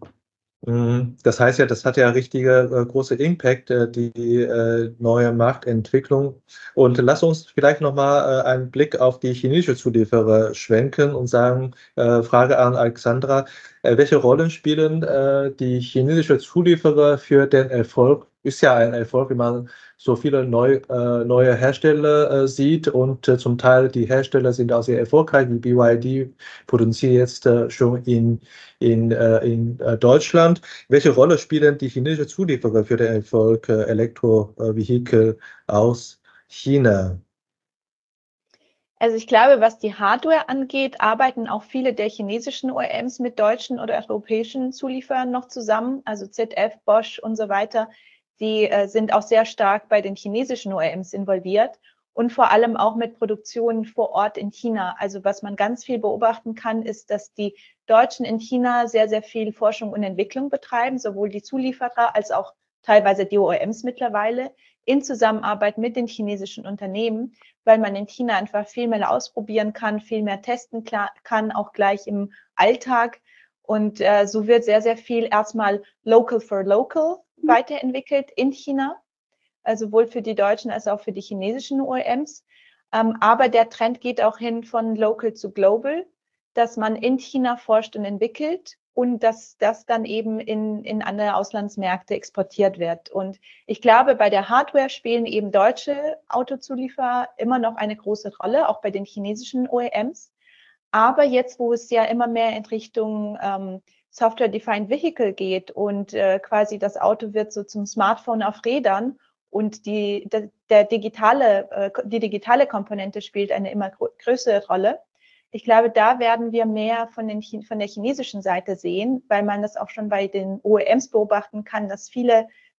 A: Das heißt ja, das hat ja richtige äh, große Impact, äh, die äh, neue Marktentwicklung. Und lass uns vielleicht nochmal äh, einen Blick auf die chinesische Zulieferer schwenken und sagen, äh, Frage an Alexandra, äh, welche Rollen spielen äh, die chinesische Zulieferer für den Erfolg? Ist ja ein Erfolg, wie man so viele neu, äh, neue Hersteller äh, sieht und äh, zum Teil die Hersteller sind auch sehr erfolgreich, wie B Y D produziert jetzt äh, schon in, in, äh, in äh, Deutschland. Welche Rolle spielen die chinesischen Zulieferer für den Erfolg äh, Elektrovehikel aus China?
C: Also ich glaube, was die Hardware angeht, arbeiten auch viele der chinesischen O E Ms mit deutschen oder europäischen Zulieferern noch zusammen, also Z F, Bosch und so weiter. Die äh, sind auch sehr stark bei den chinesischen O E Ms involviert und vor allem auch mit Produktionen vor Ort in China. Also was man ganz viel beobachten kann, ist, dass die Deutschen in China sehr, sehr viel Forschung und Entwicklung betreiben, sowohl die Zulieferer als auch teilweise die O E Ms mittlerweile, in Zusammenarbeit mit den chinesischen Unternehmen, weil man in China einfach viel mehr ausprobieren kann, viel mehr testen kann, auch gleich im Alltag. Und äh, so wird sehr, sehr viel erstmal local for local weiterentwickelt in China, also sowohl für die deutschen als auch für die chinesischen O E Ms. Ähm, aber der Trend geht auch hin von local zu global, dass man in China forscht und entwickelt und dass das dann eben in, in andere Auslandsmärkte exportiert wird. Und ich glaube, bei der Hardware spielen eben deutsche Autozulieferer immer noch eine große Rolle, auch bei den chinesischen O E Ms. Aber jetzt, wo es ja immer mehr in Richtung ähm, Software-Defined Vehicle geht und äh, quasi das Auto wird so zum Smartphone auf Rädern und die, der, der digitale, äh, die digitale Komponente spielt eine immer größere Rolle. Ich glaube, da werden wir mehr von, den, von der chinesischen Seite sehen, weil man das auch schon bei den O E Ms beobachten kann, dass viele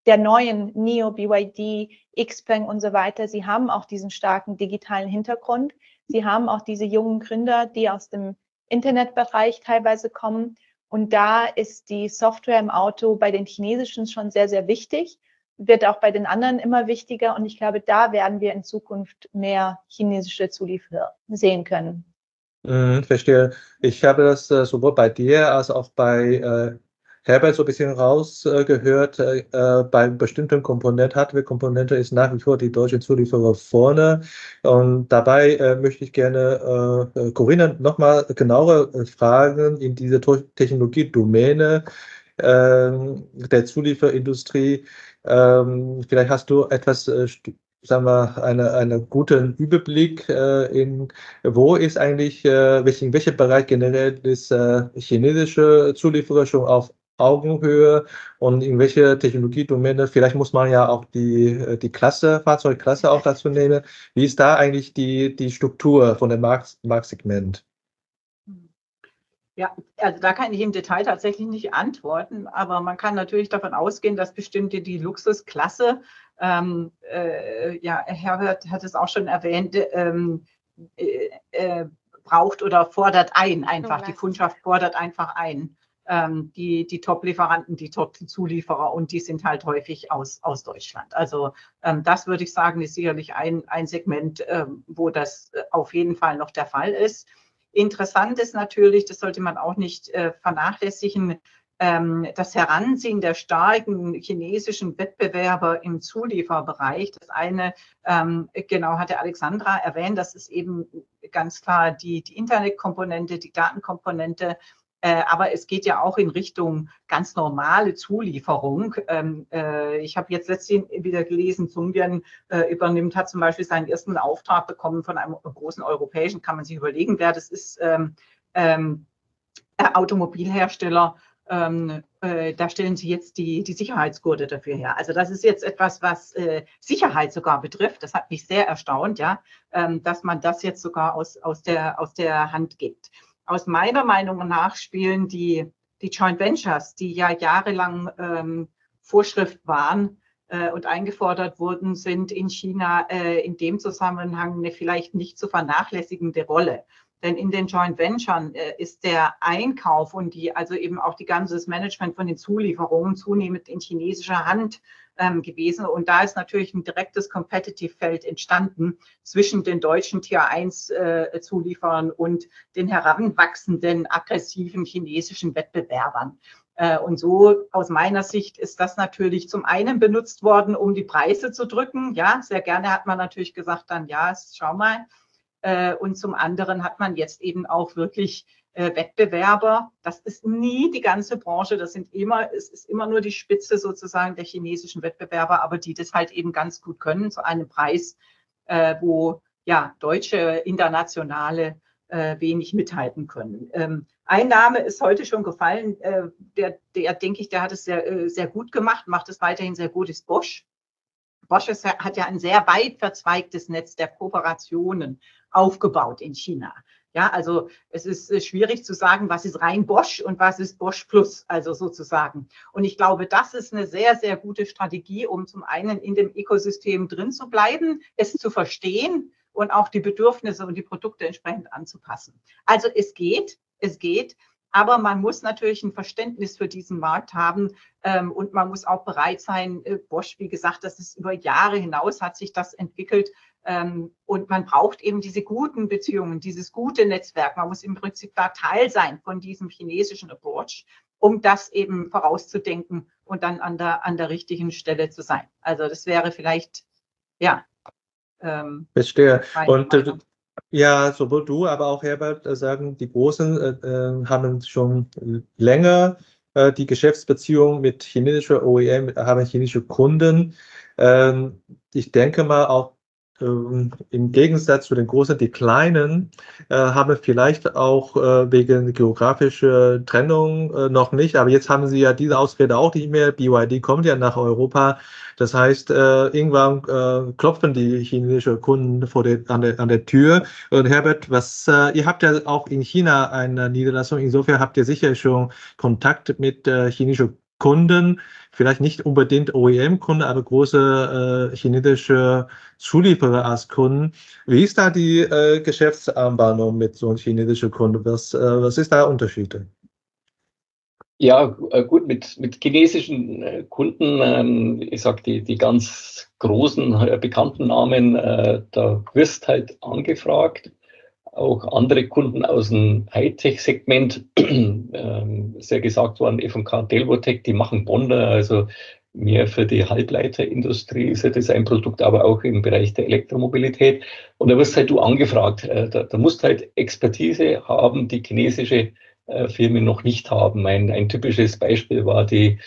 C: der neuen Neo, B Y D, Xpeng und so weiter, sie haben auch diesen starken digitalen Hintergrund. Sie haben auch diese jungen Gründer, die aus dem Internetbereich teilweise kommen. Und da ist die Software im Auto bei den chinesischen schon sehr, sehr wichtig, wird auch bei den anderen immer wichtiger. Und ich glaube, da werden wir in Zukunft mehr chinesische Zulieferer sehen können.
A: Mhm, verstehe. Ich habe das äh, sowohl bei dir als auch bei äh, Herbert so ein bisschen rausgehört. Äh, äh, bei bestimmten Komponenten, Hardware-Komponente ist nach wie vor die deutsche Zulieferer vorne. Und dabei äh, möchte ich gerne äh, Corinna nochmal genauer äh, fragen in diese Technologiedomäne äh, der Zulieferindustrie. Ähm, vielleicht hast du etwas äh, sagen wir, eine, einen guten Überblick äh, in, wo ist eigentlich, äh, welchen, welcher Bereich generell ist äh, chinesische Zulieferer schon auf Augenhöhe und in welche Technologiedomäne, vielleicht muss man ja auch die, die Klasse, Fahrzeugklasse auch dazu nehmen. Wie ist da eigentlich die, die Struktur von dem Markt, Marktsegment?
B: Ja, also da kann ich im Detail tatsächlich nicht antworten, aber man kann natürlich davon ausgehen, dass bestimmte die Luxusklasse, ähm, äh, ja, Herbert hat es auch schon erwähnt, ähm, äh, äh, braucht oder fordert ein einfach, die Kundschaft fordert einfach ein, ähm, die, die Top-Lieferanten, die Top-Zulieferer und die sind halt häufig aus, aus Deutschland. Also ähm, das würde ich sagen, ist sicherlich ein, ein Segment, ähm, wo das auf jeden Fall noch der Fall ist. Interessant ist natürlich, das sollte man auch nicht äh, vernachlässigen, ähm, das Heranziehen der starken chinesischen Wettbewerber im Zulieferbereich. Das eine, ähm, genau, hatte Alexandra erwähnt, das ist eben ganz klar die, die Internetkomponente, die Datenkomponente. Äh, aber es geht ja auch in Richtung ganz normale Zulieferung. Ähm, äh, ich habe jetzt letztens wieder gelesen, Zungbyan äh, übernimmt, hat zum Beispiel seinen ersten Auftrag bekommen von einem großen europäischen, kann man sich überlegen, wer das ist, ähm, ähm, Automobilhersteller. Ähm, äh, da stellen sie jetzt die, die Sicherheitsgurte dafür her. Also das ist jetzt etwas, was äh, Sicherheit sogar betrifft. Das hat mich sehr erstaunt, ja, ähm, dass man das jetzt sogar aus, aus, der, aus der Hand gibt. Aus meiner Meinung nach spielen die, die Joint Ventures, die ja jahrelang ähm, Vorschrift waren äh, und eingefordert wurden, sind in China äh, in dem Zusammenhang eine vielleicht nicht zu vernachlässigende Rolle. Denn in den Joint Ventures äh, ist der Einkauf und die, also eben auch die ganze Management von den Zulieferungen zunehmend in chinesischer Hand ähm, gewesen. Und da ist natürlich ein direktes Competitive-Feld entstanden zwischen den deutschen Tier eins äh, Zulieferern und den heranwachsenden, aggressiven chinesischen Wettbewerbern. Äh, und so aus meiner Sicht ist das natürlich zum einen benutzt worden, um die Preise zu drücken. Ja, sehr gerne hat man natürlich gesagt dann, ja, schau mal. Und zum anderen hat man jetzt eben auch wirklich äh, Wettbewerber. Das ist nie die ganze Branche, das sind immer, es ist immer nur die Spitze sozusagen der chinesischen Wettbewerber, aber die das halt eben ganz gut können zu einem Preis, äh, wo ja deutsche, internationale äh, wenig mithalten können. Ähm, ein Name ist heute schon gefallen, äh, der, der denke ich, der hat es sehr, äh, sehr gut gemacht, macht es weiterhin sehr gut, ist Bosch. Bosch ist, hat ja ein sehr weit verzweigtes Netz der Kooperationen aufgebaut in China. Ja, also es ist schwierig zu sagen, was ist rein Bosch und was ist Bosch Plus, also sozusagen. Und ich glaube, das ist eine sehr, sehr gute Strategie, um zum einen in dem Ökosystem drin zu bleiben, es zu verstehen und auch die Bedürfnisse und die Produkte entsprechend anzupassen. Also es geht, es geht. Aber man muss natürlich ein Verständnis für diesen Markt haben ähm, und man muss auch bereit sein, äh, Bosch, wie gesagt, das ist über Jahre hinaus hat sich das entwickelt ähm, und man braucht eben diese guten Beziehungen, dieses gute Netzwerk. Man muss im Prinzip da Teil sein von diesem chinesischen Approach, um das eben vorauszudenken und dann an der, an der richtigen Stelle zu sein. Also das wäre vielleicht, ja.
A: Ähm, Verstehe. Und äh, ja, sowohl du, aber auch Herbert äh, sagen, die Großen äh, äh, haben schon länger äh, die Geschäftsbeziehung mit chinesischer O E M, haben chinesische Kunden. Ähm, ich denke mal auch ähm, im Gegensatz zu den Großen, die Kleinen äh, haben vielleicht auch äh, wegen geografischer Trennung äh, noch nicht, aber jetzt haben sie ja diese Ausrede auch nicht mehr. B Y D kommt ja nach Europa. Das heißt, äh, irgendwann äh, klopfen die chinesischen Kunden vor der, an, der, an der Tür. Und Herbert, was, äh, ihr habt ja auch in China eine Niederlassung. Insofern habt ihr sicher schon Kontakt mit äh, chinesischen Kunden, vielleicht nicht unbedingt O E M-Kunden, aber große äh, chinesische Zulieferer als Kunden. Wie ist da die äh, Geschäftsanbahnung mit so einem chinesischen Kunden? Was, äh, was ist da der Unterschied?
D: Ja, gut, mit, mit chinesischen Kunden, ähm, ich sag die, die ganz großen, äh, bekannten Namen, äh, da wirst halt angefragt. Auch andere Kunden aus dem Hightech-Segment, ähm, ist ja gesagt worden, F und K Delvotech, die machen Bonder, also mehr für die Halbleiterindustrie ist ja das ein Produkt, aber auch im Bereich der Elektromobilität. Und da wirst halt du angefragt, äh, da, da musst halt Expertise haben, die chinesische äh, Firmen noch nicht haben. Ein, ein typisches Beispiel war die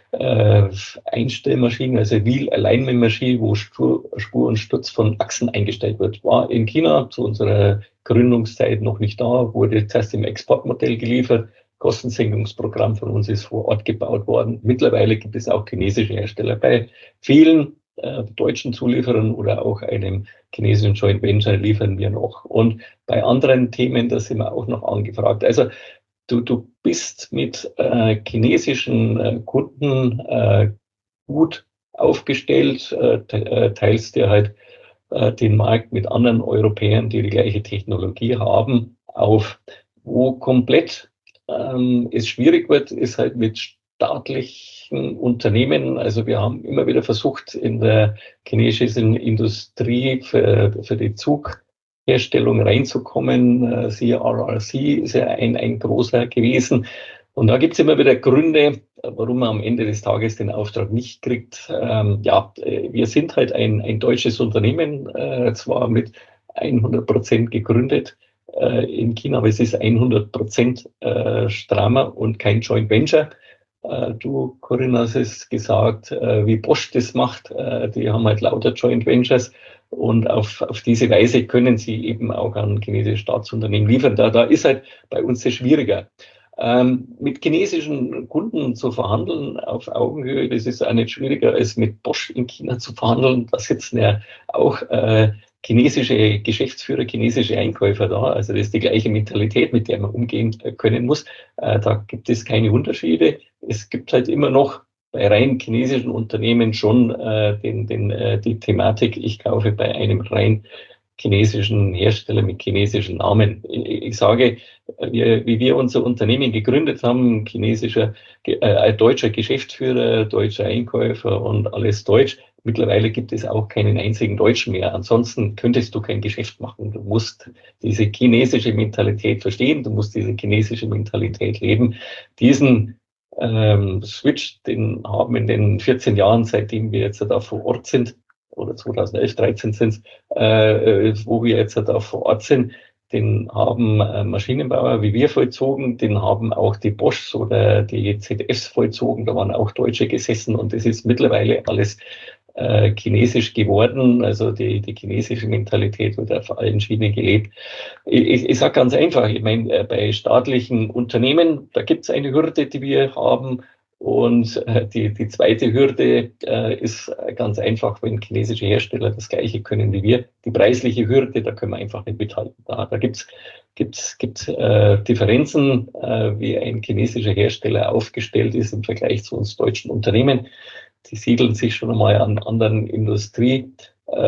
D: äh, Einstellmaschine, also Wheel Alignment Maschine, wo Spur, Spur und Sturz von Achsen eingestellt wird. War in China zu unserer Gründungszeit noch nicht da, wurde zuerst im Exportmodell geliefert. Kostensenkungsprogramm von uns ist vor Ort gebaut worden. Mittlerweile gibt es auch chinesische Hersteller. Bei vielen äh, deutschen Zulieferern oder auch einem chinesischen Joint Venture liefern wir noch. Und bei anderen Themen, da sind wir auch noch angefragt. Also du, du bist mit äh, chinesischen äh, Kunden äh, gut aufgestellt, äh, te teilst dir halt äh, den Markt mit anderen Europäern, die die gleiche Technologie haben, auf. Wo komplett ähm, es schwierig wird, ist halt mit staatlichen Unternehmen. Also wir haben immer wieder versucht, in der chinesischen Industrie für, für die Zugherstellung reinzukommen. Siehe R R C ist ja ein, ein großer gewesen. Und da gibt es immer wieder Gründe, warum man am Ende des Tages den Auftrag nicht kriegt. Ähm, ja, wir sind halt ein, ein deutsches Unternehmen, äh, zwar mit hundert Prozent gegründet äh, in China, aber es ist hundert Prozent äh, Strama und kein Joint Venture. Äh, du, Corinna, hast es gesagt, äh, wie Bosch das macht. Äh, die haben halt lauter Joint Ventures. Und auf, auf diese Weise können sie eben auch an chinesische Staatsunternehmen liefern. Da, da ist halt bei uns sehr schwieriger. Ähm, mit chinesischen Kunden zu verhandeln auf Augenhöhe, das ist auch nicht schwieriger als mit Bosch in China zu verhandeln. Da sitzen ja auch äh, chinesische Geschäftsführer, chinesische Einkäufer da. Also das ist die gleiche Mentalität, mit der man umgehen können muss. Äh, da gibt es keine Unterschiede. Es gibt halt immer noch bei rein chinesischen Unternehmen schon äh, den, den, äh, die Thematik, ich kaufe bei einem rein chinesischen Hersteller mit chinesischen Namen. Ich, ich sage, wir, wie wir unser Unternehmen gegründet haben, chinesischer, äh, deutscher Geschäftsführer, deutscher Einkäufer und alles deutsch. Mittlerweile gibt es auch keinen einzigen Deutschen mehr. Ansonsten könntest du kein Geschäft machen. Du musst diese chinesische Mentalität verstehen. Du musst diese chinesische Mentalität leben. Diesen ähm, Switch, den haben wir in den vierzehn Jahren, seitdem wir jetzt da vor Ort sind, oder zweitausendelf, dreizehn sind es, äh, wo wir jetzt da vor Ort sind, den haben äh, Maschinenbauer wie wir vollzogen, den haben auch die Boschs oder die Z D Fs vollzogen, da waren auch Deutsche gesessen und das ist mittlerweile alles äh, chinesisch geworden, also die, die chinesische Mentalität wird auf allen Schienen gelebt. Ich, ich sage ganz einfach, ich meine, bei staatlichen Unternehmen, da gibt es eine Hürde, die wir haben. Und äh, die, die zweite Hürde äh, ist ganz einfach, wenn chinesische Hersteller das Gleiche können wie wir. Die preisliche Hürde, da können wir einfach nicht mithalten. Da, da gibt's gibt's, gibt's äh, Differenzen, äh, wie ein chinesischer Hersteller aufgestellt ist im Vergleich zu uns deutschen Unternehmen. Die siedeln sich schon einmal an anderen Industriezonen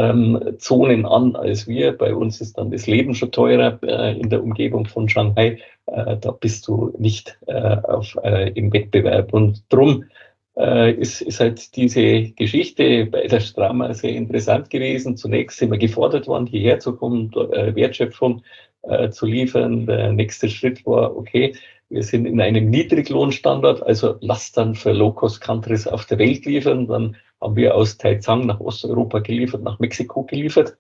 D: ähm, an als wir. Bei uns ist dann das Leben schon teurer äh, in der Umgebung von Shanghai. Äh, da bist du nicht äh, auf, äh, im Wettbewerb. Und drum äh, ist, ist halt diese Geschichte bei der Strama sehr interessant gewesen. Zunächst sind wir gefordert worden, hierher zu kommen, äh, Wertschöpfung äh, zu liefern. Der nächste Schritt war, okay, wir sind in einem Niedriglohnstandard, also lass dann für Low-Cost-Countries auf der Welt liefern. Dann haben wir aus Taizang nach Osteuropa geliefert, nach Mexiko geliefert.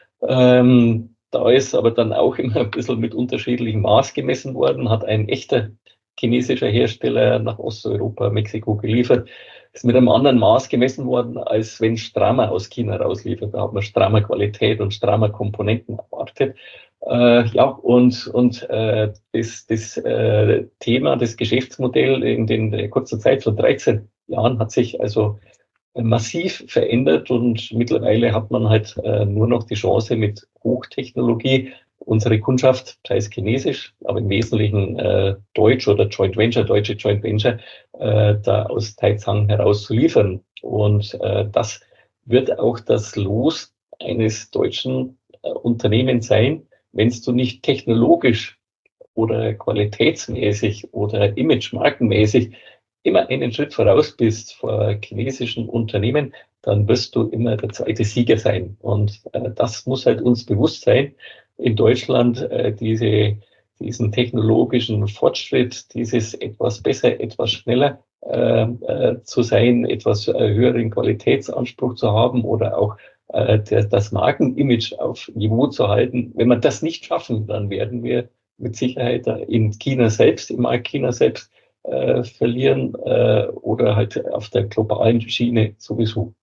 D: Ähm, da ist aber dann auch immer ein bisschen mit unterschiedlichem Maß gemessen worden, hat ein echter chinesischer Hersteller nach Osteuropa, Mexiko geliefert. Ist mit einem anderen Maß gemessen worden, als wenn Strama aus China rausliefert. Da hat man Strama Qualität und Strama Komponenten erwartet. Äh, ja, und, und äh, das, das äh, Thema, das Geschäftsmodell in den in kurzer Zeit von dreizehn Jahren hat sich also massiv verändert und mittlerweile hat man halt äh, nur noch die Chance mit Hochtechnologie unsere Kundschaft, sei es chinesisch, aber im Wesentlichen äh, deutsch oder Joint Venture, deutsche Joint Venture, äh, da aus Taizang heraus zu liefern. Und äh, das wird auch das Los eines deutschen äh, Unternehmens sein, wenn du nicht technologisch oder qualitätsmäßig oder image-markenmäßig immer einen Schritt voraus bist vor chinesischen Unternehmen, dann wirst du immer der zweite Sieger sein. Und äh, das muss halt uns bewusst sein, in Deutschland äh, diese, diesen technologischen Fortschritt, dieses etwas besser, etwas schneller äh, äh, zu sein, etwas äh, höheren Qualitätsanspruch zu haben oder auch äh, der, das Markenimage auf Niveau zu halten. Wenn wir das nicht schaffen, dann werden wir mit Sicherheit in China selbst, im Markt China selbst äh, verlieren äh, oder halt auf der globalen Schiene sowieso.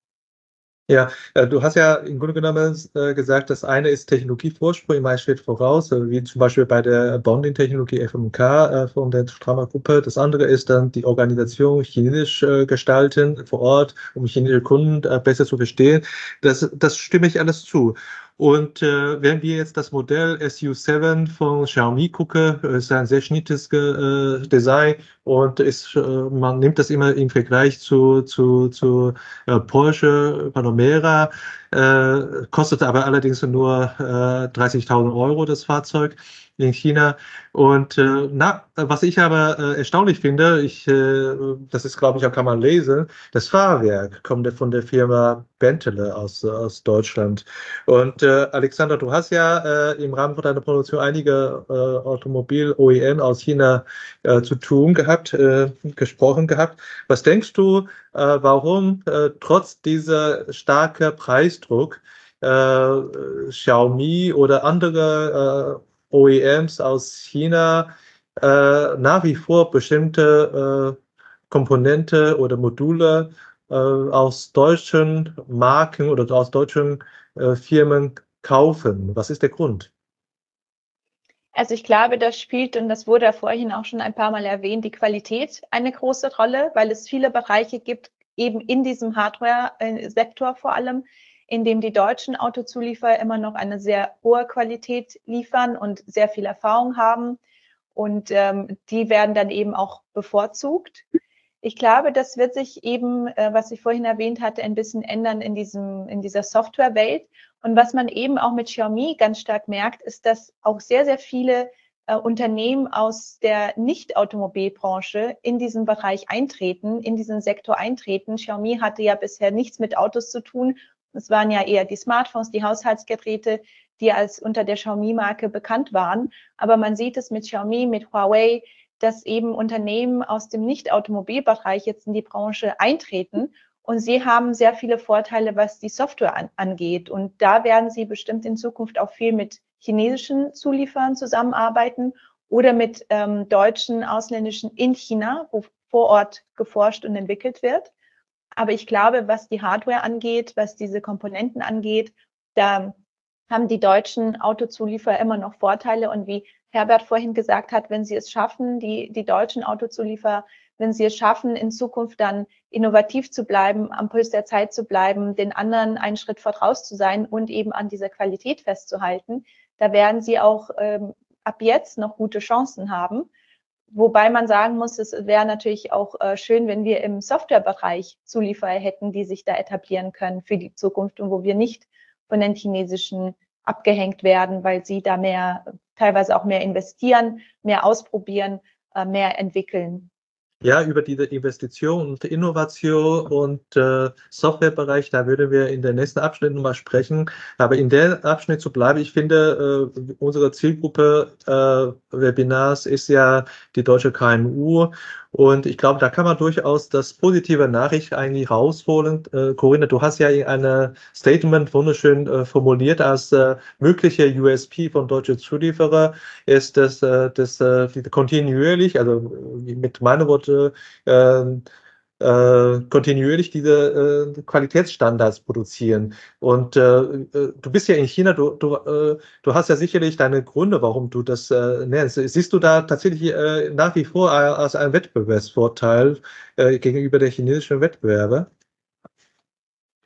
A: Ja, äh, du hast ja im Grunde genommen äh, gesagt, das eine ist Technologievorsprung, immer ein Schritt voraus, äh, wie zum Beispiel bei der Bonding-Technologie F M K äh, von der Strama-Gruppe. Das andere ist dann die Organisation chinesisch äh, gestalten vor Ort, um chinesische Kunden äh, besser zu verstehen. Das, das stimme ich alles zu. Und äh, wenn wir jetzt das Modell S U sieben von Xiaomi gucken, ist ein sehr schnittiges äh, Design und ist, äh, man nimmt das immer im Vergleich zu, zu, zu äh, Porsche Panamera, äh, kostet aber allerdings nur äh, dreißigtausend Euro das Fahrzeug in China. Und äh, na, was ich aber äh, erstaunlich finde, ich, äh, das ist, glaube ich, auch kann man lesen, das Fahrwerk kommt von der Firma Benteler aus, aus Deutschland. Und äh, Alexander, du hast ja äh, im Rahmen von deiner Produktion einige äh, Automobil-O E M aus China äh, zu tun gehabt, äh, gesprochen gehabt. Was denkst du, äh, warum äh, trotz dieser starken Preisdruck äh, Xiaomi oder andere äh, O E Ms aus China äh, nach wie vor bestimmte äh, Komponente oder Module äh, aus deutschen Marken oder aus deutschen äh, Firmen kaufen? Was ist der Grund?
C: Also ich glaube, das spielt, und das wurde ja vorhin auch schon ein paar Mal erwähnt, die Qualität eine große Rolle, weil es viele Bereiche gibt, eben in diesem Hardware-Sektor vor allem, in dem die deutschen Autozulieferer immer noch eine sehr hohe Qualität liefern und sehr viel Erfahrung haben. Und ähm, die werden dann eben auch bevorzugt. Ich glaube, das wird sich eben, äh, was ich vorhin erwähnt hatte, ein bisschen ändern in diesem, in dieser Softwarewelt. Und was man eben auch mit Xiaomi ganz stark merkt, ist, dass auch sehr, sehr viele äh, Unternehmen aus der Nicht-Automobilbranche in diesen Bereich eintreten, in diesen Sektor eintreten. Xiaomi hatte ja bisher nichts mit Autos zu tun. Es waren ja eher die Smartphones, die Haushaltsgeräte, die als unter der Xiaomi-Marke bekannt waren. Aber man sieht es mit Xiaomi, mit Huawei, dass eben Unternehmen aus dem Nicht-Automobilbereich jetzt in die Branche eintreten. Und sie haben sehr viele Vorteile, was die Software an, angeht. Und da werden sie bestimmt in Zukunft auch viel mit chinesischen Zulieferern zusammenarbeiten oder mit ähm, deutschen, ausländischen in China, wo vor Ort geforscht und entwickelt wird. Aber ich glaube, was die Hardware angeht, was diese Komponenten angeht, da haben die deutschen Autozulieferer immer noch Vorteile. Und wie Herbert vorhin gesagt hat, wenn sie es schaffen, die, die deutschen Autozulieferer, wenn sie es schaffen, in Zukunft dann innovativ zu bleiben, am Puls der Zeit zu bleiben, den anderen einen Schritt voraus zu sein und eben an dieser Qualität festzuhalten, da werden sie auch ähm, ab jetzt noch gute Chancen haben. Wobei man sagen muss, es wäre natürlich auch äh, schön, wenn wir im Softwarebereich Zulieferer hätten, die sich da etablieren können für die Zukunft und wo wir nicht von den chinesischen abgehängt werden, weil sie da mehr, teilweise auch mehr investieren, mehr ausprobieren, äh, mehr entwickeln.
A: Ja, über diese Investition und Innovation und äh, Softwarebereich, da würden wir in der nächsten Abschnitt nochmal sprechen. Aber in der Abschnitt zu bleiben, ich finde, äh, unsere Zielgruppe äh, Webinars ist ja die deutsche K M U. Und ich glaube, da kann man durchaus das positive Nachricht eigentlich rausholen. Äh, Corinna, du hast ja in einem Statement wunderschön äh, formuliert, als äh, mögliche U S P von deutschen Zulieferer ist, dass äh, das äh, kontinuierlich, also mit meinen Worten, äh, äh, kontinuierlich diese äh, Qualitätsstandards produzieren. Und äh, äh, du bist ja in China, du, du, äh, du hast ja sicherlich deine Gründe, warum du das äh, nennst. Siehst du da tatsächlich äh, nach wie vor als einen Wettbewerbsvorteil äh, gegenüber der chinesischen Wettbewerber?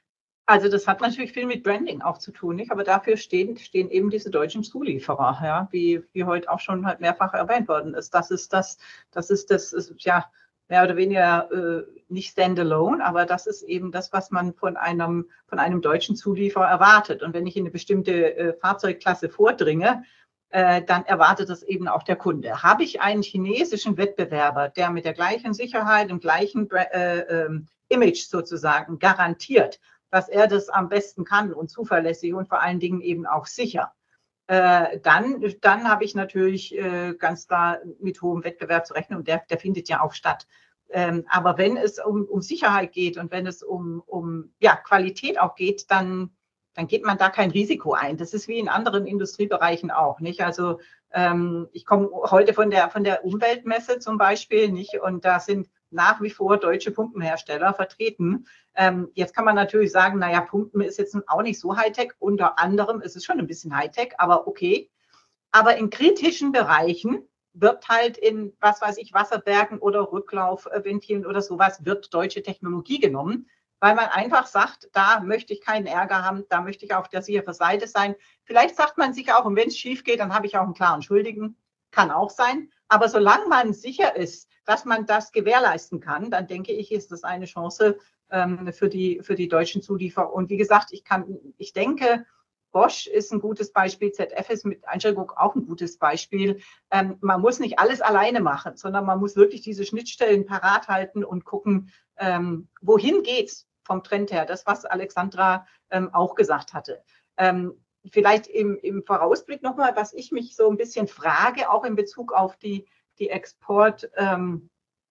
B: Also das hat natürlich viel mit Branding auch zu tun, nicht? Aber dafür stehen, stehen eben diese deutschen Zulieferer, ja, wie, wie heute auch schon halt mehrfach erwähnt worden ist. Das ist das, das ist das, ist, ja, mehr oder weniger äh, nicht standalone, aber das ist eben das, was man von einem, von einem deutschen Zulieferer erwartet. Und wenn ich in eine bestimmte äh, Fahrzeugklasse vordringe, äh, dann erwartet das eben auch der Kunde. Habe ich einen chinesischen Wettbewerber, der mit der gleichen Sicherheit, dem gleichen äh, äh, Image sozusagen garantiert, dass er das am besten kann und zuverlässig und vor allen Dingen eben auch sicher, äh, dann, dann habe ich natürlich äh, ganz klar mit hohem Wettbewerb zu rechnen und der, der findet ja auch statt. Ähm, aber wenn es um, um Sicherheit geht und wenn es um, um ja, Qualität auch geht, dann, dann geht man da kein Risiko ein. Das ist wie in anderen Industriebereichen auch, nicht? Also ähm, ich komme heute von der, von der Umweltmesse zum Beispiel, nicht? Und da sind nach wie vor deutsche Pumpenhersteller vertreten. Ähm, jetzt kann man natürlich sagen, naja, Pumpen ist jetzt auch nicht so Hightech. Unter anderem ist es schon ein bisschen Hightech, aber okay. Aber in kritischen Bereichen wird halt in, was weiß ich, Wasserbergen oder Rücklaufventilen oder sowas, wird deutsche Technologie genommen, weil man einfach sagt, da möchte ich keinen Ärger haben, da möchte ich auf der sicheren Seite sein. Vielleicht sagt man sich auch, und wenn es schief geht, dann habe ich auch einen klaren Schuldigen. Kann auch sein. Aber solange man sicher ist, dass man das gewährleisten kann, dann denke ich, ist das eine Chance ähm, für die, für die deutschen Zulieferer. Und wie gesagt, ich kann, ich denke, Bosch ist ein gutes Beispiel, Z F ist mit Einstellung auch ein gutes Beispiel. Ähm, man muss nicht alles alleine machen, sondern man muss wirklich diese Schnittstellen parat halten und gucken, ähm, wohin geht's vom Trend her. Das, was Alexandra ähm, auch gesagt hatte. Ähm, vielleicht im, im Vorausblick nochmal, was ich mich so ein bisschen frage, auch in Bezug auf die, die Exportstrategien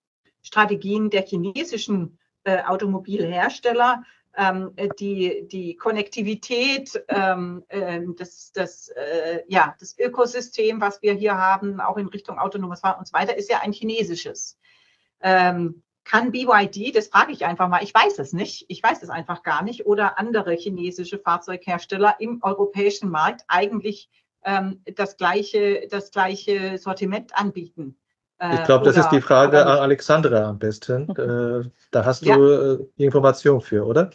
B: ähm, der chinesischen äh, Automobilhersteller. Ähm, die, die Konnektivität, ähm, äh, das, das, äh, ja, das Ökosystem, was wir hier haben, auch in Richtung autonomes Fahren und so weiter, ist ja ein chinesisches. Ähm, kann B Y D, das frage ich einfach mal, ich weiß es nicht, ich weiß es einfach gar nicht, oder andere chinesische Fahrzeughersteller im europäischen Markt eigentlich ähm, das gleiche, das gleiche Sortiment anbieten?
A: Ich glaube, das ist die Frage an Alexandra am besten. Äh, da hast du ja. äh, Informationen für, oder?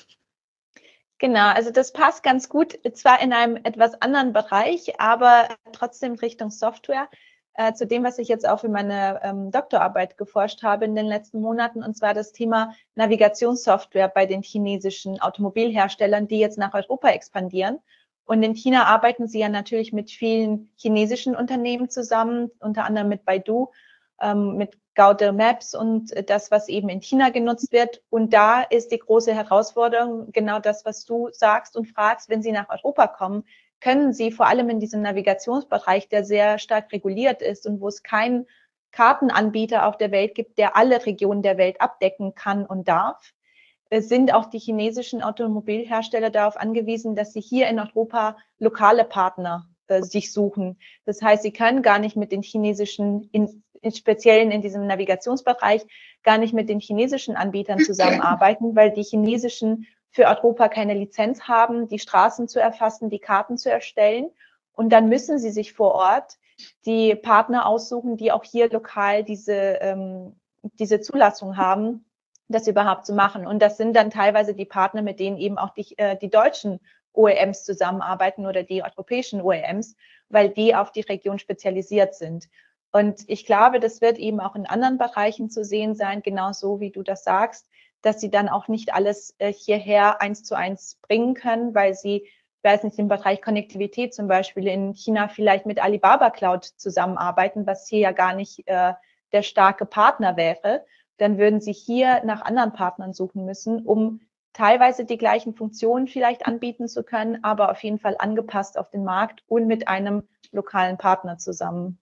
C: Genau, also das passt ganz gut, zwar in einem etwas anderen Bereich, aber trotzdem Richtung Software, äh, zu dem, was ich jetzt auch für meine ähm, Doktorarbeit geforscht habe in den letzten Monaten, und zwar das Thema Navigationssoftware bei den chinesischen Automobilherstellern, die jetzt nach Europa expandieren. Und in China arbeiten sie ja natürlich mit vielen chinesischen Unternehmen zusammen, unter anderem mit Baidu, ähm, mit Gaode Maps und das, was eben in China genutzt wird. Und da ist die große Herausforderung genau das, was du sagst und fragst, wenn sie nach Europa kommen, können sie vor allem in diesem Navigationsbereich, der sehr stark reguliert ist und wo es keinen Kartenanbieter auf der Welt gibt, der alle Regionen der Welt abdecken kann und darf, sind auch die chinesischen Automobilhersteller darauf angewiesen, dass sie hier in Europa lokale Partner äh, sich suchen. Das heißt, sie können gar nicht mit den chinesischen, in, in speziellen in diesem Navigationsbereich, gar nicht mit den chinesischen Anbietern zusammenarbeiten, weil die chinesischen für Europa keine Lizenz haben, die Straßen zu erfassen, die Karten zu erstellen. Und dann müssen sie sich vor Ort die Partner aussuchen, die auch hier lokal diese, ähm, diese Zulassung haben, das überhaupt zu machen. Und das sind dann teilweise die Partner, mit denen eben auch die, äh, die deutschen O E Ms zusammenarbeiten oder die europäischen O E Ms, weil die auf die Region spezialisiert sind. Und ich glaube, das wird eben auch in anderen Bereichen zu sehen sein, genauso wie du das sagst, dass sie dann auch nicht alles äh, hierher eins zu eins bringen können, weil sie, ich weiß nicht, im Bereich Konnektivität zum Beispiel in China vielleicht mit Alibaba Cloud zusammenarbeiten, was hier ja gar nicht äh, der starke Partner wäre. Dann würden sie hier nach anderen Partnern suchen müssen, um teilweise die gleichen Funktionen vielleicht anbieten zu können, aber auf jeden Fall angepasst auf den Markt und mit einem lokalen Partner zusammen.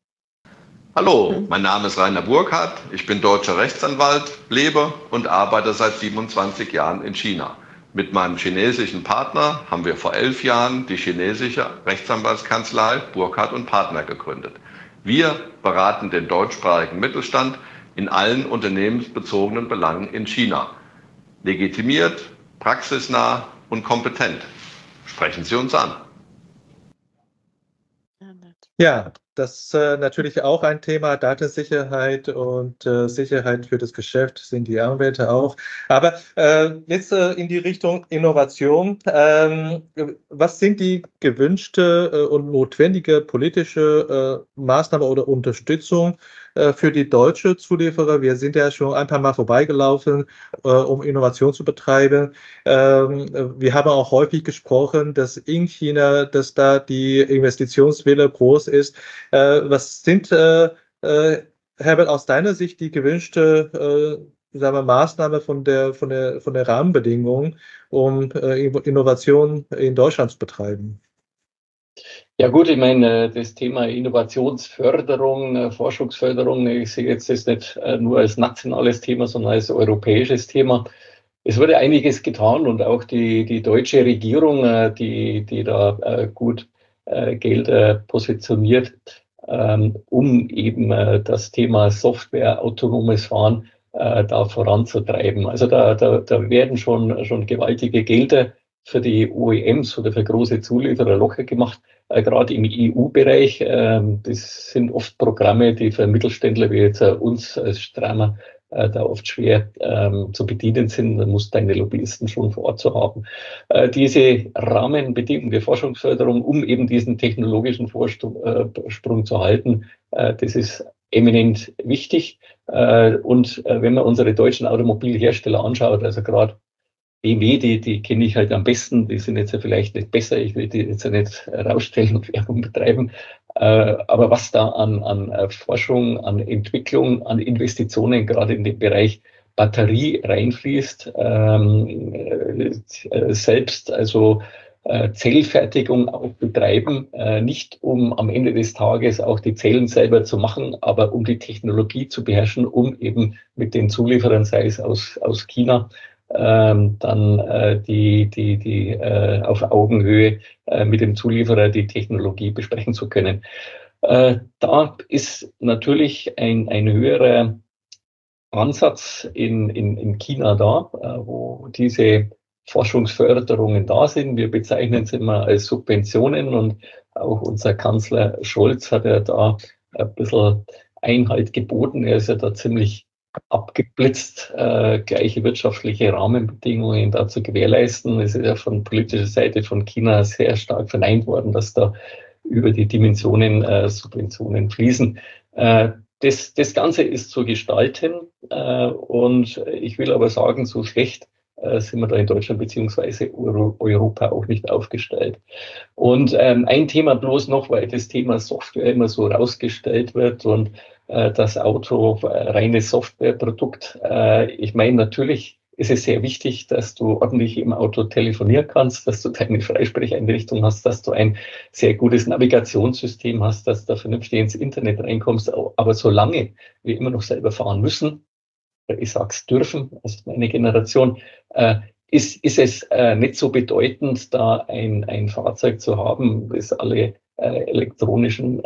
E: Hallo, mein Name ist Rainer Burkhardt, ich bin deutscher Rechtsanwalt, lebe und arbeite seit siebenundzwanzig Jahren in China. Mit meinem chinesischen Partner haben wir vor elf Jahren die chinesische Rechtsanwaltskanzlei Burkhardt und Partner gegründet. Wir beraten den deutschsprachigen Mittelstand in allen unternehmensbezogenen Belangen in China. Legitimiert, praxisnah und kompetent. Sprechen Sie uns an.
A: Ja, das ist äh, natürlich auch ein Thema. Datensicherheit und äh, Sicherheit für das Geschäft sind die Anwälte auch. Aber äh, jetzt äh, in die Richtung Innovation. Ähm, was sind die gewünschte äh, und notwendige politische äh, Maßnahme oder Unterstützung äh, für die deutsche Zulieferer? Wir sind ja schon ein paar Mal vorbeigelaufen, äh, um Innovation zu betreiben. Ähm, wir haben auch häufig gesprochen, dass in China, dass da die Investitionswille groß ist. Äh, was sind, äh, äh, Herbert, aus deiner Sicht die gewünschte äh, sagen wir, Maßnahme von der, von der, von der Rahmenbedingungen, um äh, Innovation in Deutschland zu betreiben?
D: Ja gut, ich meine, das Thema Innovationsförderung, Forschungsförderung, ich sehe jetzt das nicht nur als nationales Thema, sondern als europäisches Thema. Es wurde einiges getan und auch die, die deutsche Regierung, die, die da gut Gelder positioniert, um eben das Thema Software, autonomes Fahren da voranzutreiben. Also da, da, da werden schon, schon gewaltige Gelder für die O E Ms oder für große Zulieferer locker gemacht, äh, gerade im E U-Bereich. Ähm, das sind oft Programme, die für Mittelständler wie jetzt äh, uns als Stramer äh, da oft schwer ähm, zu bedienen sind. Da muss deine Lobbyisten schon vor Ort zu haben. Äh, diese Rahmenbedingungen der Forschungsförderung, um eben diesen technologischen Vorsprung äh, zu halten, äh, das ist eminent wichtig. Äh, und äh, wenn man unsere deutschen Automobilhersteller anschaut, also gerade B M W, die, die kenne ich halt am besten, die sind jetzt ja vielleicht nicht besser, ich will die jetzt ja nicht rausstellen und Werbung betreiben, äh, aber was da an, an Forschung, an Entwicklung, an Investitionen gerade in den Bereich Batterie reinfließt, ähm, äh, selbst also äh, Zellfertigung auch betreiben, äh, nicht um am Ende des Tages auch die Zellen selber zu machen, aber um die Technologie zu beherrschen, um eben mit den Zulieferern, sei es aus, aus China, Ähm, dann äh, die, die, die äh, auf Augenhöhe äh, mit dem Zulieferer die Technologie besprechen zu können. Äh, da ist natürlich ein, ein höherer Ansatz in, in, in China da, äh, wo diese Forschungsförderungen da sind. Wir bezeichnen sie immer als Subventionen und auch unser Kanzler Scholz hat ja da ein bisschen Einhalt geboten. Er ist ja da ziemlich abgeblitzt, äh, gleiche wirtschaftliche Rahmenbedingungen da zu gewährleisten. Es ist ja von politischer Seite von China sehr stark verneint worden, dass da über die Dimensionen äh, Subventionen fließen. Äh, das, das Ganze ist zu gestalten äh, und ich will aber sagen, so schlecht äh, sind wir da in Deutschland beziehungsweise Euro, Europa auch nicht aufgestellt. Und ähm, ein Thema bloß noch, weil das Thema Software immer so rausgestellt wird und das Auto reines Softwareprodukt. Ich meine, natürlich ist es sehr wichtig, dass du ordentlich im Auto telefonieren kannst, dass du deine Freisprecheinrichtung hast, dass du ein sehr gutes Navigationssystem hast, dass du vernünftig ins Internet reinkommst. Aber solange wir immer noch selber fahren müssen, ich sag's dürfen, also meine Generation, ist, ist es nicht so bedeutend, da ein, ein Fahrzeug zu haben, das alle Äh, elektronischen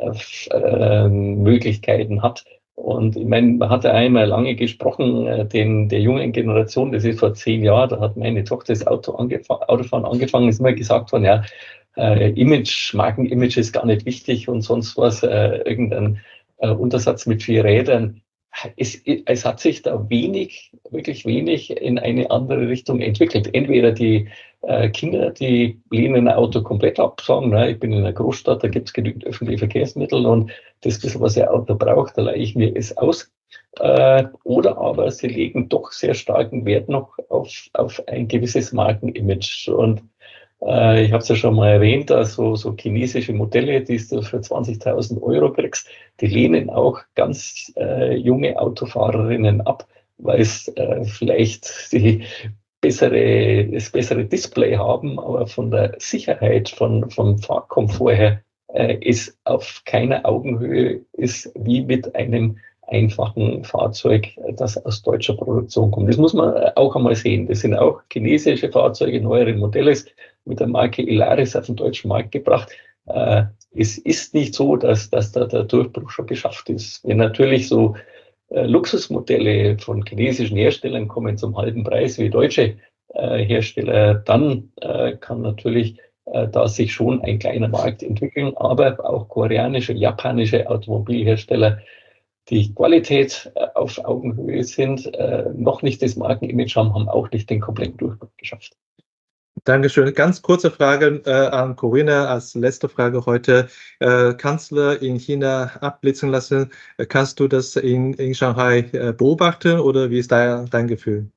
D: äh, Möglichkeiten hat. Und ich meine, man hat ja einmal lange gesprochen, äh, den, der jungen Generation, das ist vor zehn Jahren, da hat meine Tochter das Auto angef- Autofahren angefangen, ist immer gesagt worden, ja, äh, Image, Markenimage ist gar nicht wichtig und sonst was, äh, irgendein äh, Untersatz mit vier Rädern. Es, es hat sich da wenig, wirklich wenig in eine andere Richtung entwickelt. Entweder die äh, Kinder, die lehnen ein Auto komplett ab, sagen, na, ich bin in einer Großstadt, da gibt es genügend öffentliche Verkehrsmittel und das bisschen, was ein Auto braucht, da leihe ich mir es aus. Äh, oder aber sie legen doch sehr starken Wert noch auf, auf ein gewisses Markenimage. Und äh, ich habe es ja schon mal erwähnt, also so chinesische Modelle, die du für zwanzigtausend Euro kriegst, die lehnen auch ganz äh, junge Autofahrerinnen ab, weil es äh, vielleicht die bessere, das bessere Display haben, aber von der Sicherheit, von, vom Fahrkomfort her, äh, ist auf keiner Augenhöhe ist wie mit einem einfachen Fahrzeug, das aus deutscher Produktion kommt. Das muss man auch einmal sehen. Das sind auch chinesische Fahrzeuge, neuere Modelle mit der Marke Ilaris auf den deutschen Markt gebracht. Äh, es ist nicht so, dass, dass da der Durchbruch schon geschafft ist. Wenn natürlich so äh, Luxusmodelle von chinesischen Herstellern kommen zum halben Preis wie deutsche äh, Hersteller, dann äh, kann natürlich äh, da sich schon ein kleiner Markt entwickeln, aber auch koreanische, japanische Automobilhersteller, die Qualität äh, auf Augenhöhe sind, äh, noch nicht das Markenimage haben, haben auch nicht den kompletten Durchbruch geschafft.
A: Dankeschön. Ganz kurze Frage äh, an Corinna als letzte Frage heute. Äh, Kanzler in China abblitzen lassen. Äh, kannst du das in, in Shanghai äh, beobachten oder wie ist da dein Gefühl?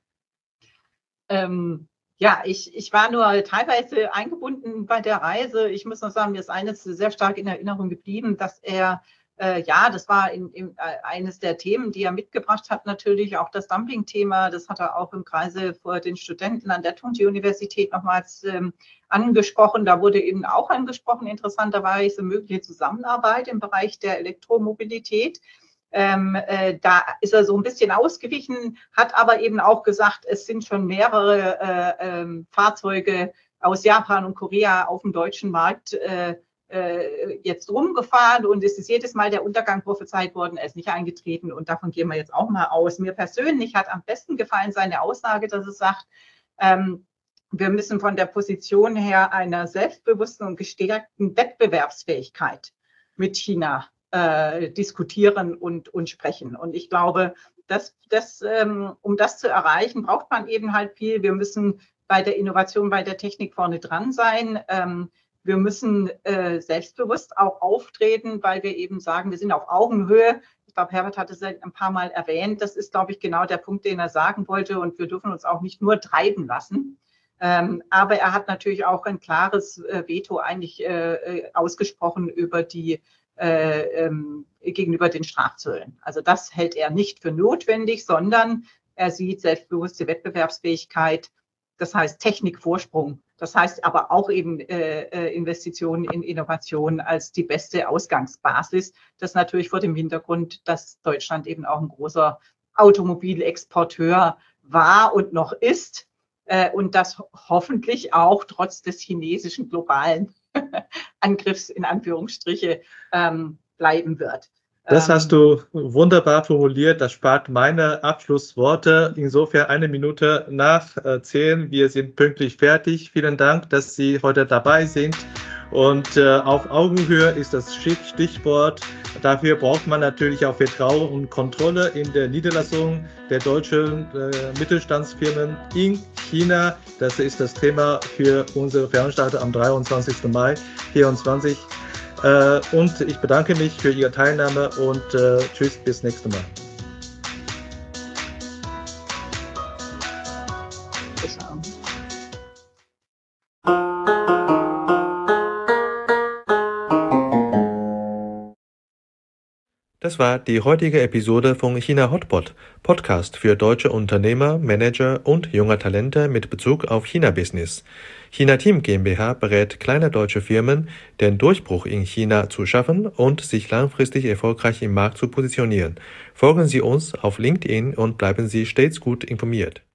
B: Ähm, ja, ich, ich war nur teilweise eingebunden bei der Reise. Ich muss noch sagen, mir ist eines sehr stark in Erinnerung geblieben, dass er Äh, ja, das war in, in, äh, eines der Themen, die er mitgebracht hat, natürlich auch das Dumping-Thema. Das hat er auch im Kreise vor den Studenten an der Tongji-Universität nochmals ähm, angesprochen. Da wurde eben auch angesprochen, interessanterweise, mögliche Zusammenarbeit im Bereich der Elektromobilität. Ähm, äh, da ist er so ein bisschen ausgewichen, hat aber eben auch gesagt, es sind schon mehrere äh, äh, Fahrzeuge aus Japan und Korea auf dem deutschen Markt äh, jetzt rumgefahren und es ist jedes Mal der Untergang prophezeit worden, er ist nicht eingetreten und davon gehen wir jetzt auch mal aus. Mir persönlich hat am besten gefallen seine Aussage, dass es sagt, ähm, wir müssen von der Position her einer selbstbewussten und gestärkten Wettbewerbsfähigkeit mit China äh, diskutieren und, und sprechen. Und ich glaube, dass, dass, ähm, um das zu erreichen, braucht man eben halt viel. Wir müssen bei der Innovation, bei der Technik vorne dran sein. Ähm, Wir müssen äh, selbstbewusst auch auftreten, weil wir eben sagen, wir sind auf Augenhöhe. Ich glaube, Herbert hat es ein paar Mal erwähnt. Das ist, glaube ich, genau der Punkt, den er sagen wollte. Und wir dürfen uns auch nicht nur treiben lassen. Ähm, aber er hat natürlich auch ein klares äh, Veto eigentlich äh, ausgesprochen über die, äh, ähm, gegenüber den Strafzöllen. Also das hält er nicht für notwendig, sondern er sieht selbstbewusste Wettbewerbsfähigkeit. Das heißt Technikvorsprung. Das heißt aber auch eben äh, Investitionen in Innovation als die beste Ausgangsbasis. Das natürlich vor dem Hintergrund, dass Deutschland eben auch ein großer Automobilexporteur war und noch ist äh, und das hoffentlich auch trotz des chinesischen globalen Angriffs in Anführungsstriche ähm, bleiben wird.
A: Das hast du wunderbar formuliert. Das spart meine Abschlussworte. Insofern eine Minute nach zehn. Wir sind pünktlich fertig. Vielen Dank, dass Sie heute dabei sind. Und äh, auf Augenhöhe ist das Stichwort. Dafür braucht man natürlich auch Vertrauen und Kontrolle in der Niederlassung der deutschen äh, Mittelstandsfirmen in China. Das ist das Thema für unsere Veranstaltung am dreiundzwanzigsten Mai vierundzwanzig. Äh, und ich bedanke mich für Ihre Teilnahme und äh, tschüss, bis nächstes Mal. Das war die heutige Episode von China Hotpot, Podcast für deutsche Unternehmer, Manager und junge Talente mit Bezug auf China-Business. China Team GmbH berät kleine deutsche Firmen, den Durchbruch in China zu schaffen und sich langfristig erfolgreich im Markt zu positionieren. Folgen Sie uns auf LinkedIn und bleiben Sie stets gut informiert.